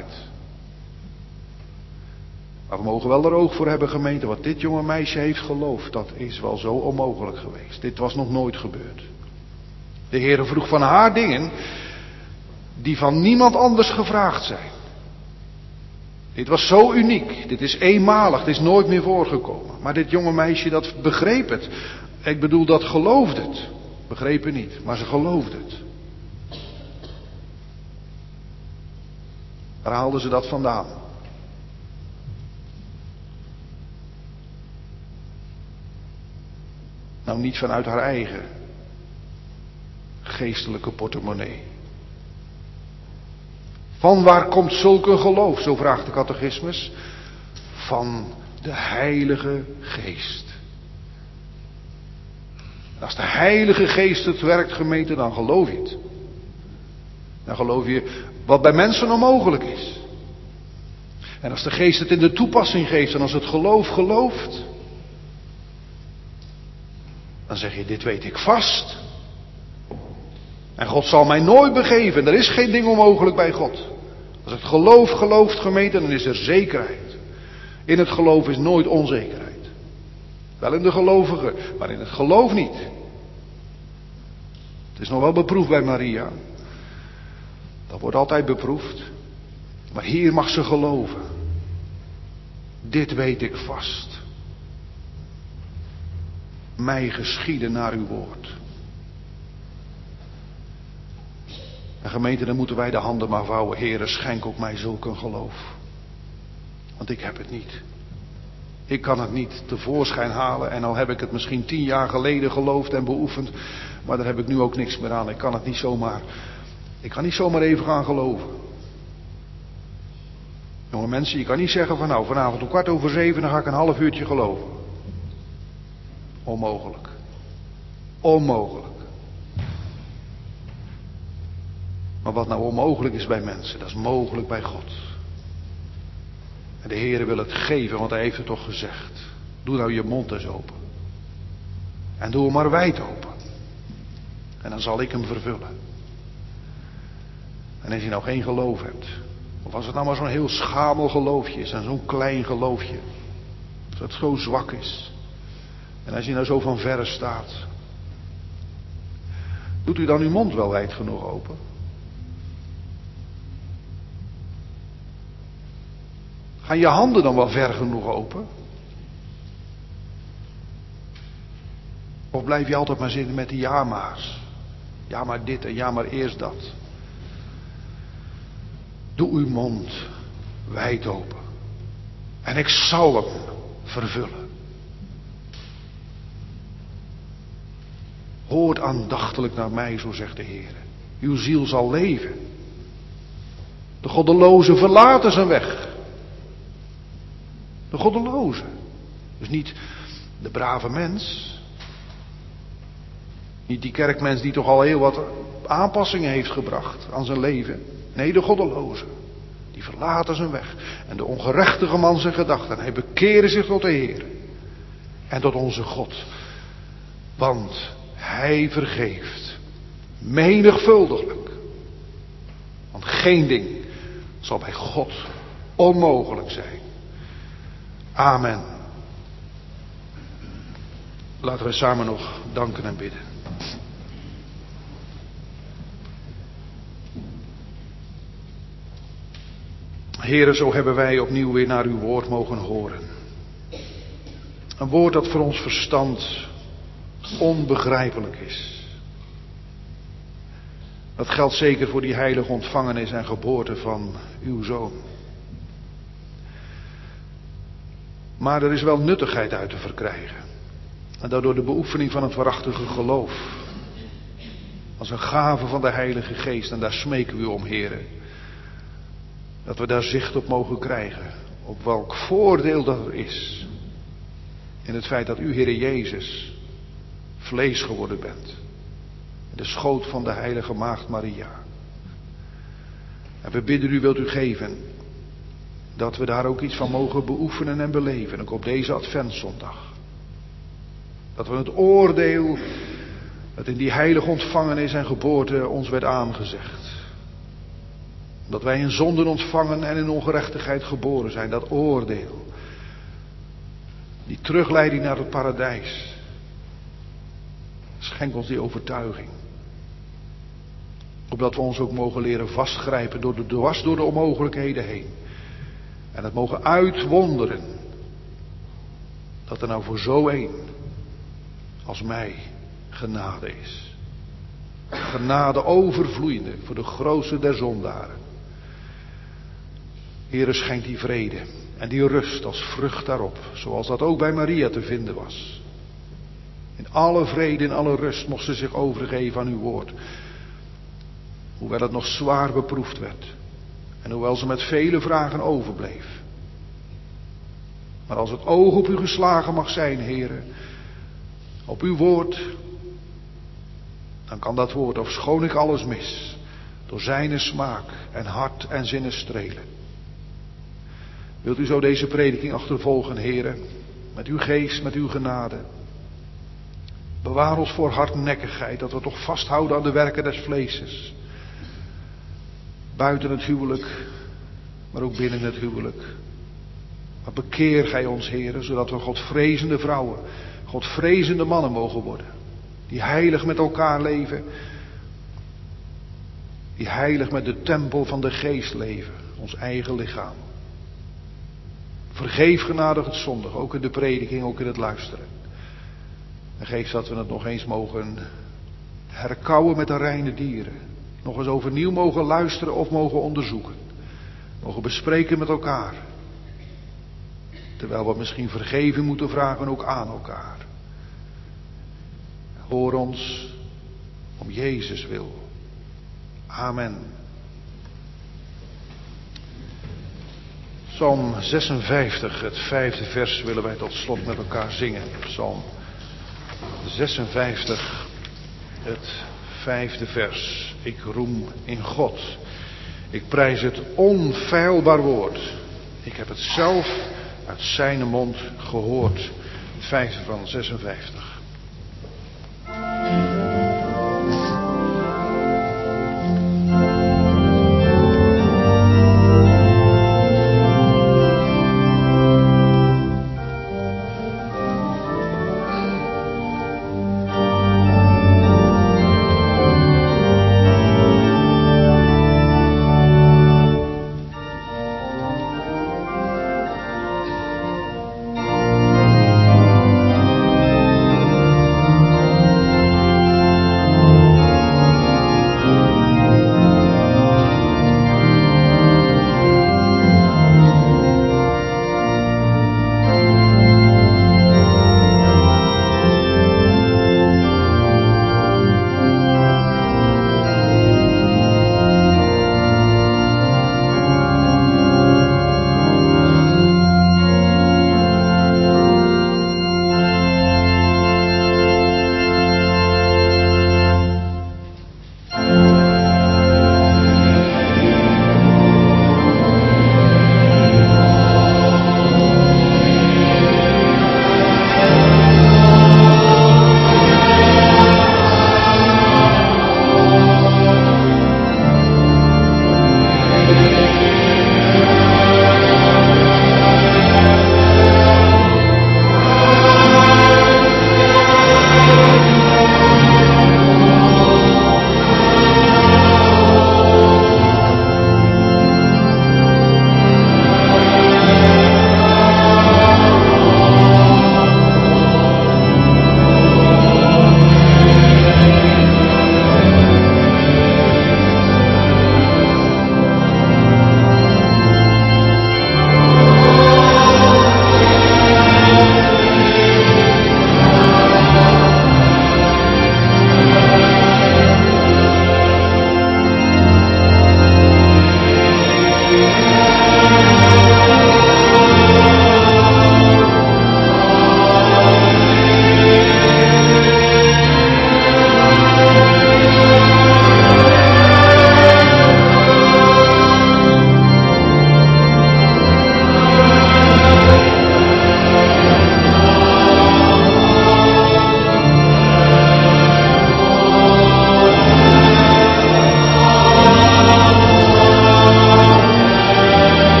Maar we mogen wel er oog voor hebben, gemeente, wat dit jonge meisje heeft geloofd. Dat is wel zo onmogelijk geweest. Dit was nog nooit gebeurd. De Heere vroeg van haar dingen die van niemand anders gevraagd zijn. Dit was zo uniek. Dit is eenmalig. Dit is nooit meer voorgekomen. Maar dit jonge meisje, dat begreep het. Ik bedoel, dat geloofde het. Begreep het niet, maar ze geloofde het. Waar haalden ze dat vandaan? Nou, niet vanuit haar eigen geestelijke portemonnee. Van waar komt zulke geloof? Zo vraagt de catechismus. Van de Heilige Geest. En als de Heilige Geest het werkt, gemeente, dan geloof je het. Dan geloof je wat bij mensen onmogelijk is. En als de Geest het in de toepassing geeft en als het geloof gelooft, dan zeg je, dit weet ik vast. En God zal mij nooit begeven. Er is geen ding onmogelijk bij God. Als het geloof gelooft, gemeente, dan is er zekerheid. In het geloof is nooit onzekerheid. Wel in de gelovigen, maar in het geloof niet. Het is nog wel beproefd bij Maria. Dat wordt altijd beproefd. Maar hier mag ze geloven. Dit weet ik vast. Mij geschieden naar uw woord. En gemeente, dan moeten wij de handen maar vouwen. Heere, schenk ook mij zulk een geloof. Want ik heb het niet. Ik kan het niet tevoorschijn halen. En al heb ik het misschien tien jaar geleden geloofd en beoefend. Maar daar heb ik nu ook niks meer aan. Ik kan het niet zomaar. Ik kan niet zomaar even gaan geloven. Jonge mensen, je kan niet zeggen van nou, vanavond om kwart over zeven, dan ga ik een half uurtje geloven. Onmogelijk. Onmogelijk. Maar wat nou onmogelijk is bij mensen, dat is mogelijk bij God. En de Heere wil het geven, want hij heeft het toch gezegd. Doe nou je mond eens open. En doe hem maar wijd open. En dan zal ik hem vervullen. En als je nou geen geloof hebt, of als het nou maar zo'n heel schamel geloofje is en zo'n klein geloofje, als het zo zwak is, en als je nou zo van verre staat, doet u dan uw mond wel wijd genoeg open? Gaan je handen dan wel ver genoeg open? Of blijf je altijd maar zitten met die ja maar's? Ja maar dit en ja maar eerst dat. Doe uw mond wijd open. En ik zal hem vervullen. Hoort aandachtiglijk naar mij, zo zegt de Heer. Uw ziel zal leven. De goddelozen verlaten zijn weg. De goddeloze. Dus niet de brave mens. Niet die kerkmens die toch al heel wat aanpassingen heeft gebracht aan zijn leven. Nee, de goddeloze. Die verlaten zijn weg. En de ongerechtige man zijn gedachten. En hij bekeerde zich tot de Heer. En tot onze God. Want hij vergeeft. Menigvuldiglijk. Want geen ding zal bij God onmogelijk zijn. Amen. Laten we samen nog danken en bidden. Heere, zo hebben wij opnieuw weer naar uw woord mogen horen. Een woord dat voor ons verstand onbegrijpelijk is. Dat geldt zeker voor die heilige ontvangenis en geboorte van uw Zoon. Maar er is wel nuttigheid uit te verkrijgen. En daardoor de beoefening van het waarachtige geloof. Als een gave van de Heilige Geest. En daar smeken we u om, Heere. Dat we daar zicht op mogen krijgen. Op welk voordeel dat er is. In het feit dat u, Heere Jezus, vlees geworden bent. In de schoot van de heilige maagd Maria. En we bidden u, wilt u geven, dat we daar ook iets van mogen beoefenen en beleven. Ook op deze Adventszondag. Dat we het oordeel dat in die heilige ontvangenis en geboorte ons werd aangezegd. Dat wij in zonden ontvangen en in ongerechtigheid geboren zijn. Dat oordeel. Die terugleiding naar het paradijs. Schenk ons die overtuiging. Opdat we ons ook mogen leren vastgrijpen door de dwars door de onmogelijkheden heen. En het mogen uitwonderen. Dat er nou voor zo een als mij genade is. Genade overvloeiende voor de grootste der zondaren. Heere, schenk die vrede en die rust als vrucht daarop. Zoals dat ook bij Maria te vinden was. In alle vrede, in alle rust mocht ze zich overgeven aan uw woord. Hoewel het nog zwaar beproefd werd. En hoewel ze met vele vragen overbleef. Maar als het oog op u geslagen mag zijn, Heere, op uw woord, dan kan dat woord, ofschoon ik alles mis, door zijne smaak en hart en zinnen strelen. Wilt u zo deze prediking achtervolgen, Heere, met uw geest, met uw genade. Bewaar ons voor hardnekkigheid, dat we toch vasthouden aan de werken des vleeses. Buiten het huwelijk, maar ook binnen het huwelijk. Maar bekeer gij ons, Heere, zodat we Godvrezende vrouwen, Godvrezende mannen mogen worden. Die heilig met elkaar leven. Die heilig met de tempel van de geest leven. Ons eigen lichaam. Vergeef genadig het zondig, ook in de prediking, ook in het luisteren. En geef dat we het nog eens mogen herkauwen met de reine dieren. Nog eens overnieuw mogen luisteren of mogen onderzoeken. Mogen bespreken met elkaar. Terwijl we misschien vergeving moeten vragen ook aan elkaar. Hoor ons om Jezus wil. Amen. Psalm zesenvijftig, het vijfde vers willen wij tot slot met elkaar zingen. Psalm zesenvijftig, het vijfde vers. Ik roem in God. Ik prijs het onfeilbaar woord. Ik heb het zelf uit zijn mond gehoord. Het vijfde van zesenvijftig. Thank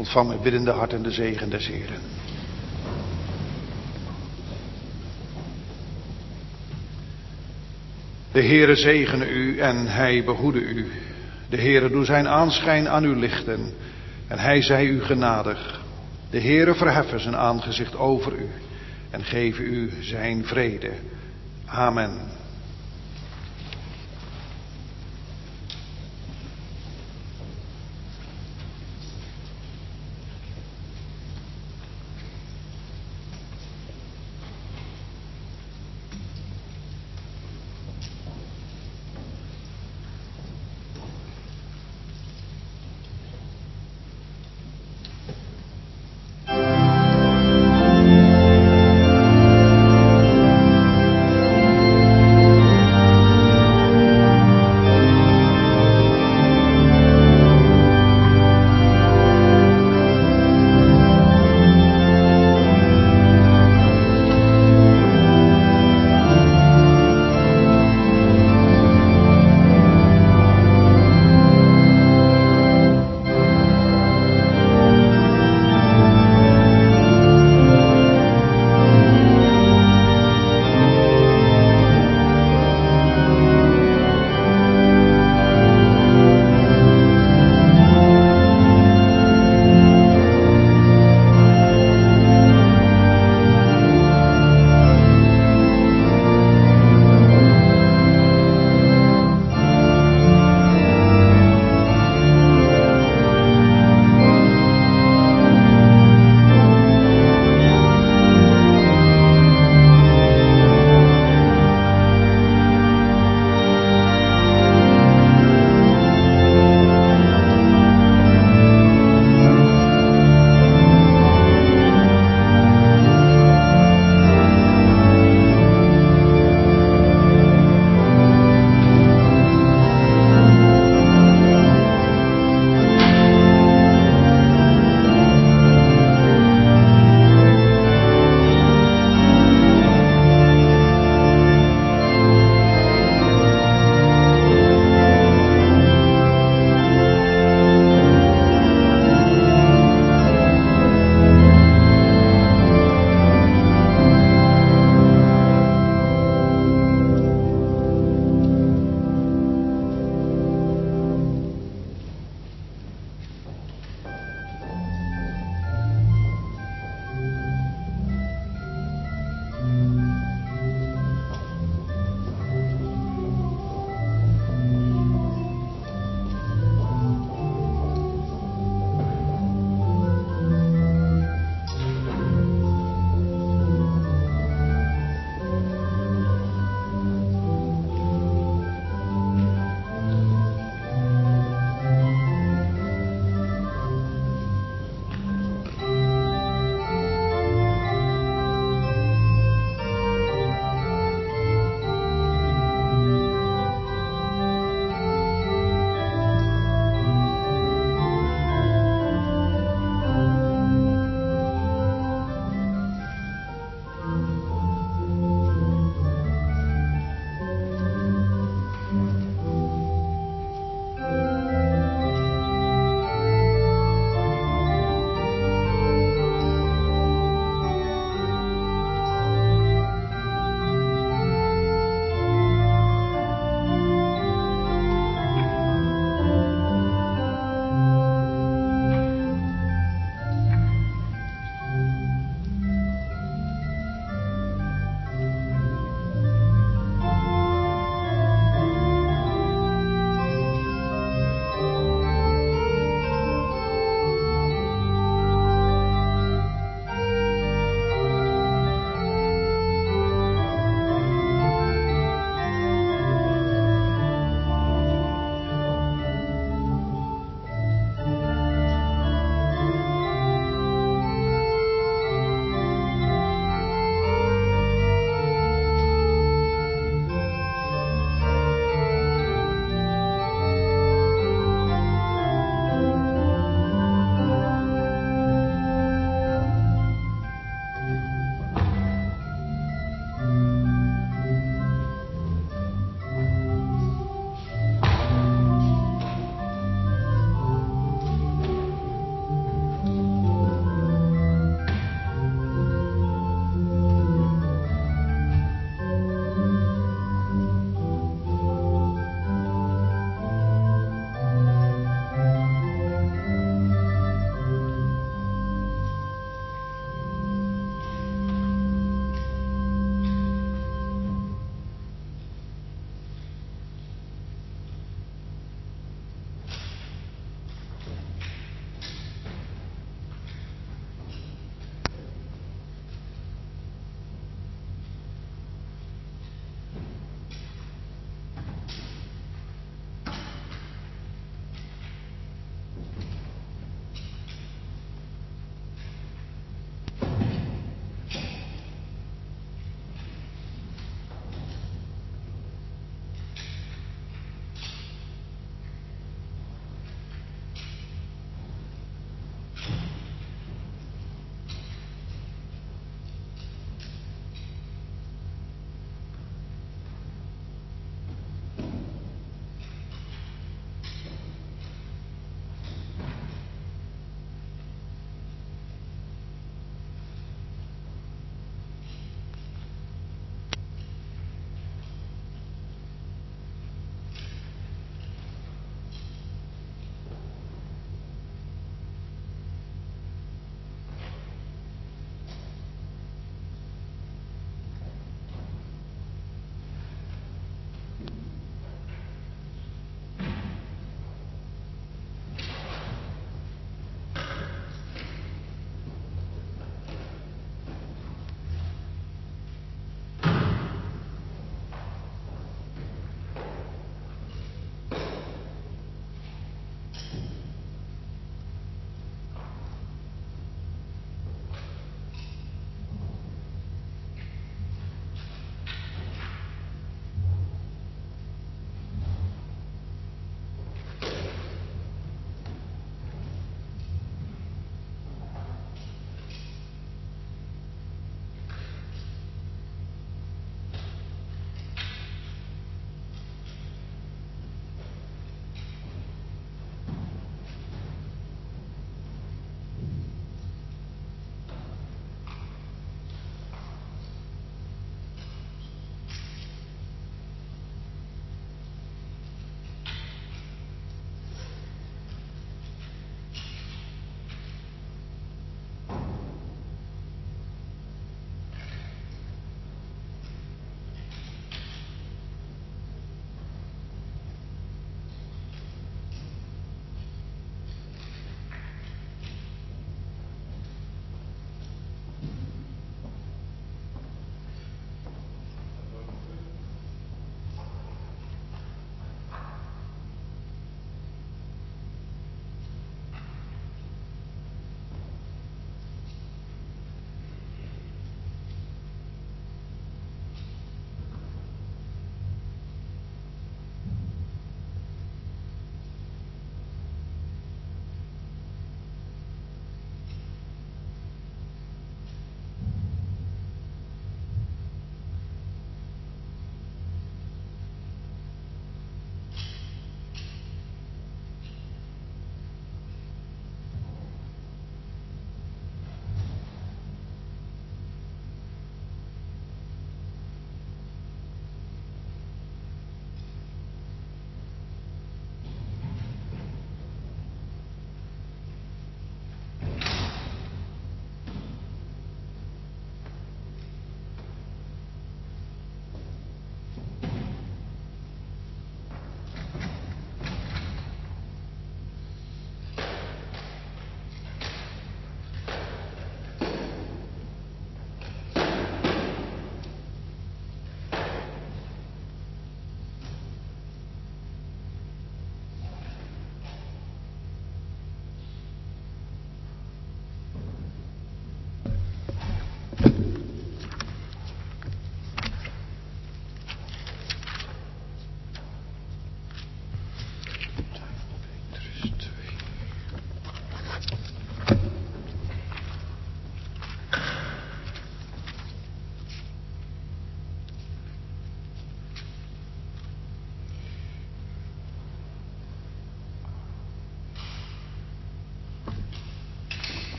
Ontvang met biddende hart en de zegen des Heren. De Heere zegene u en hij behoede u. De Heere doe zijn aanschijn aan u lichten en hij zij u genadig. De Heere verheffen zijn aangezicht over u en geven u zijn vrede. Amen.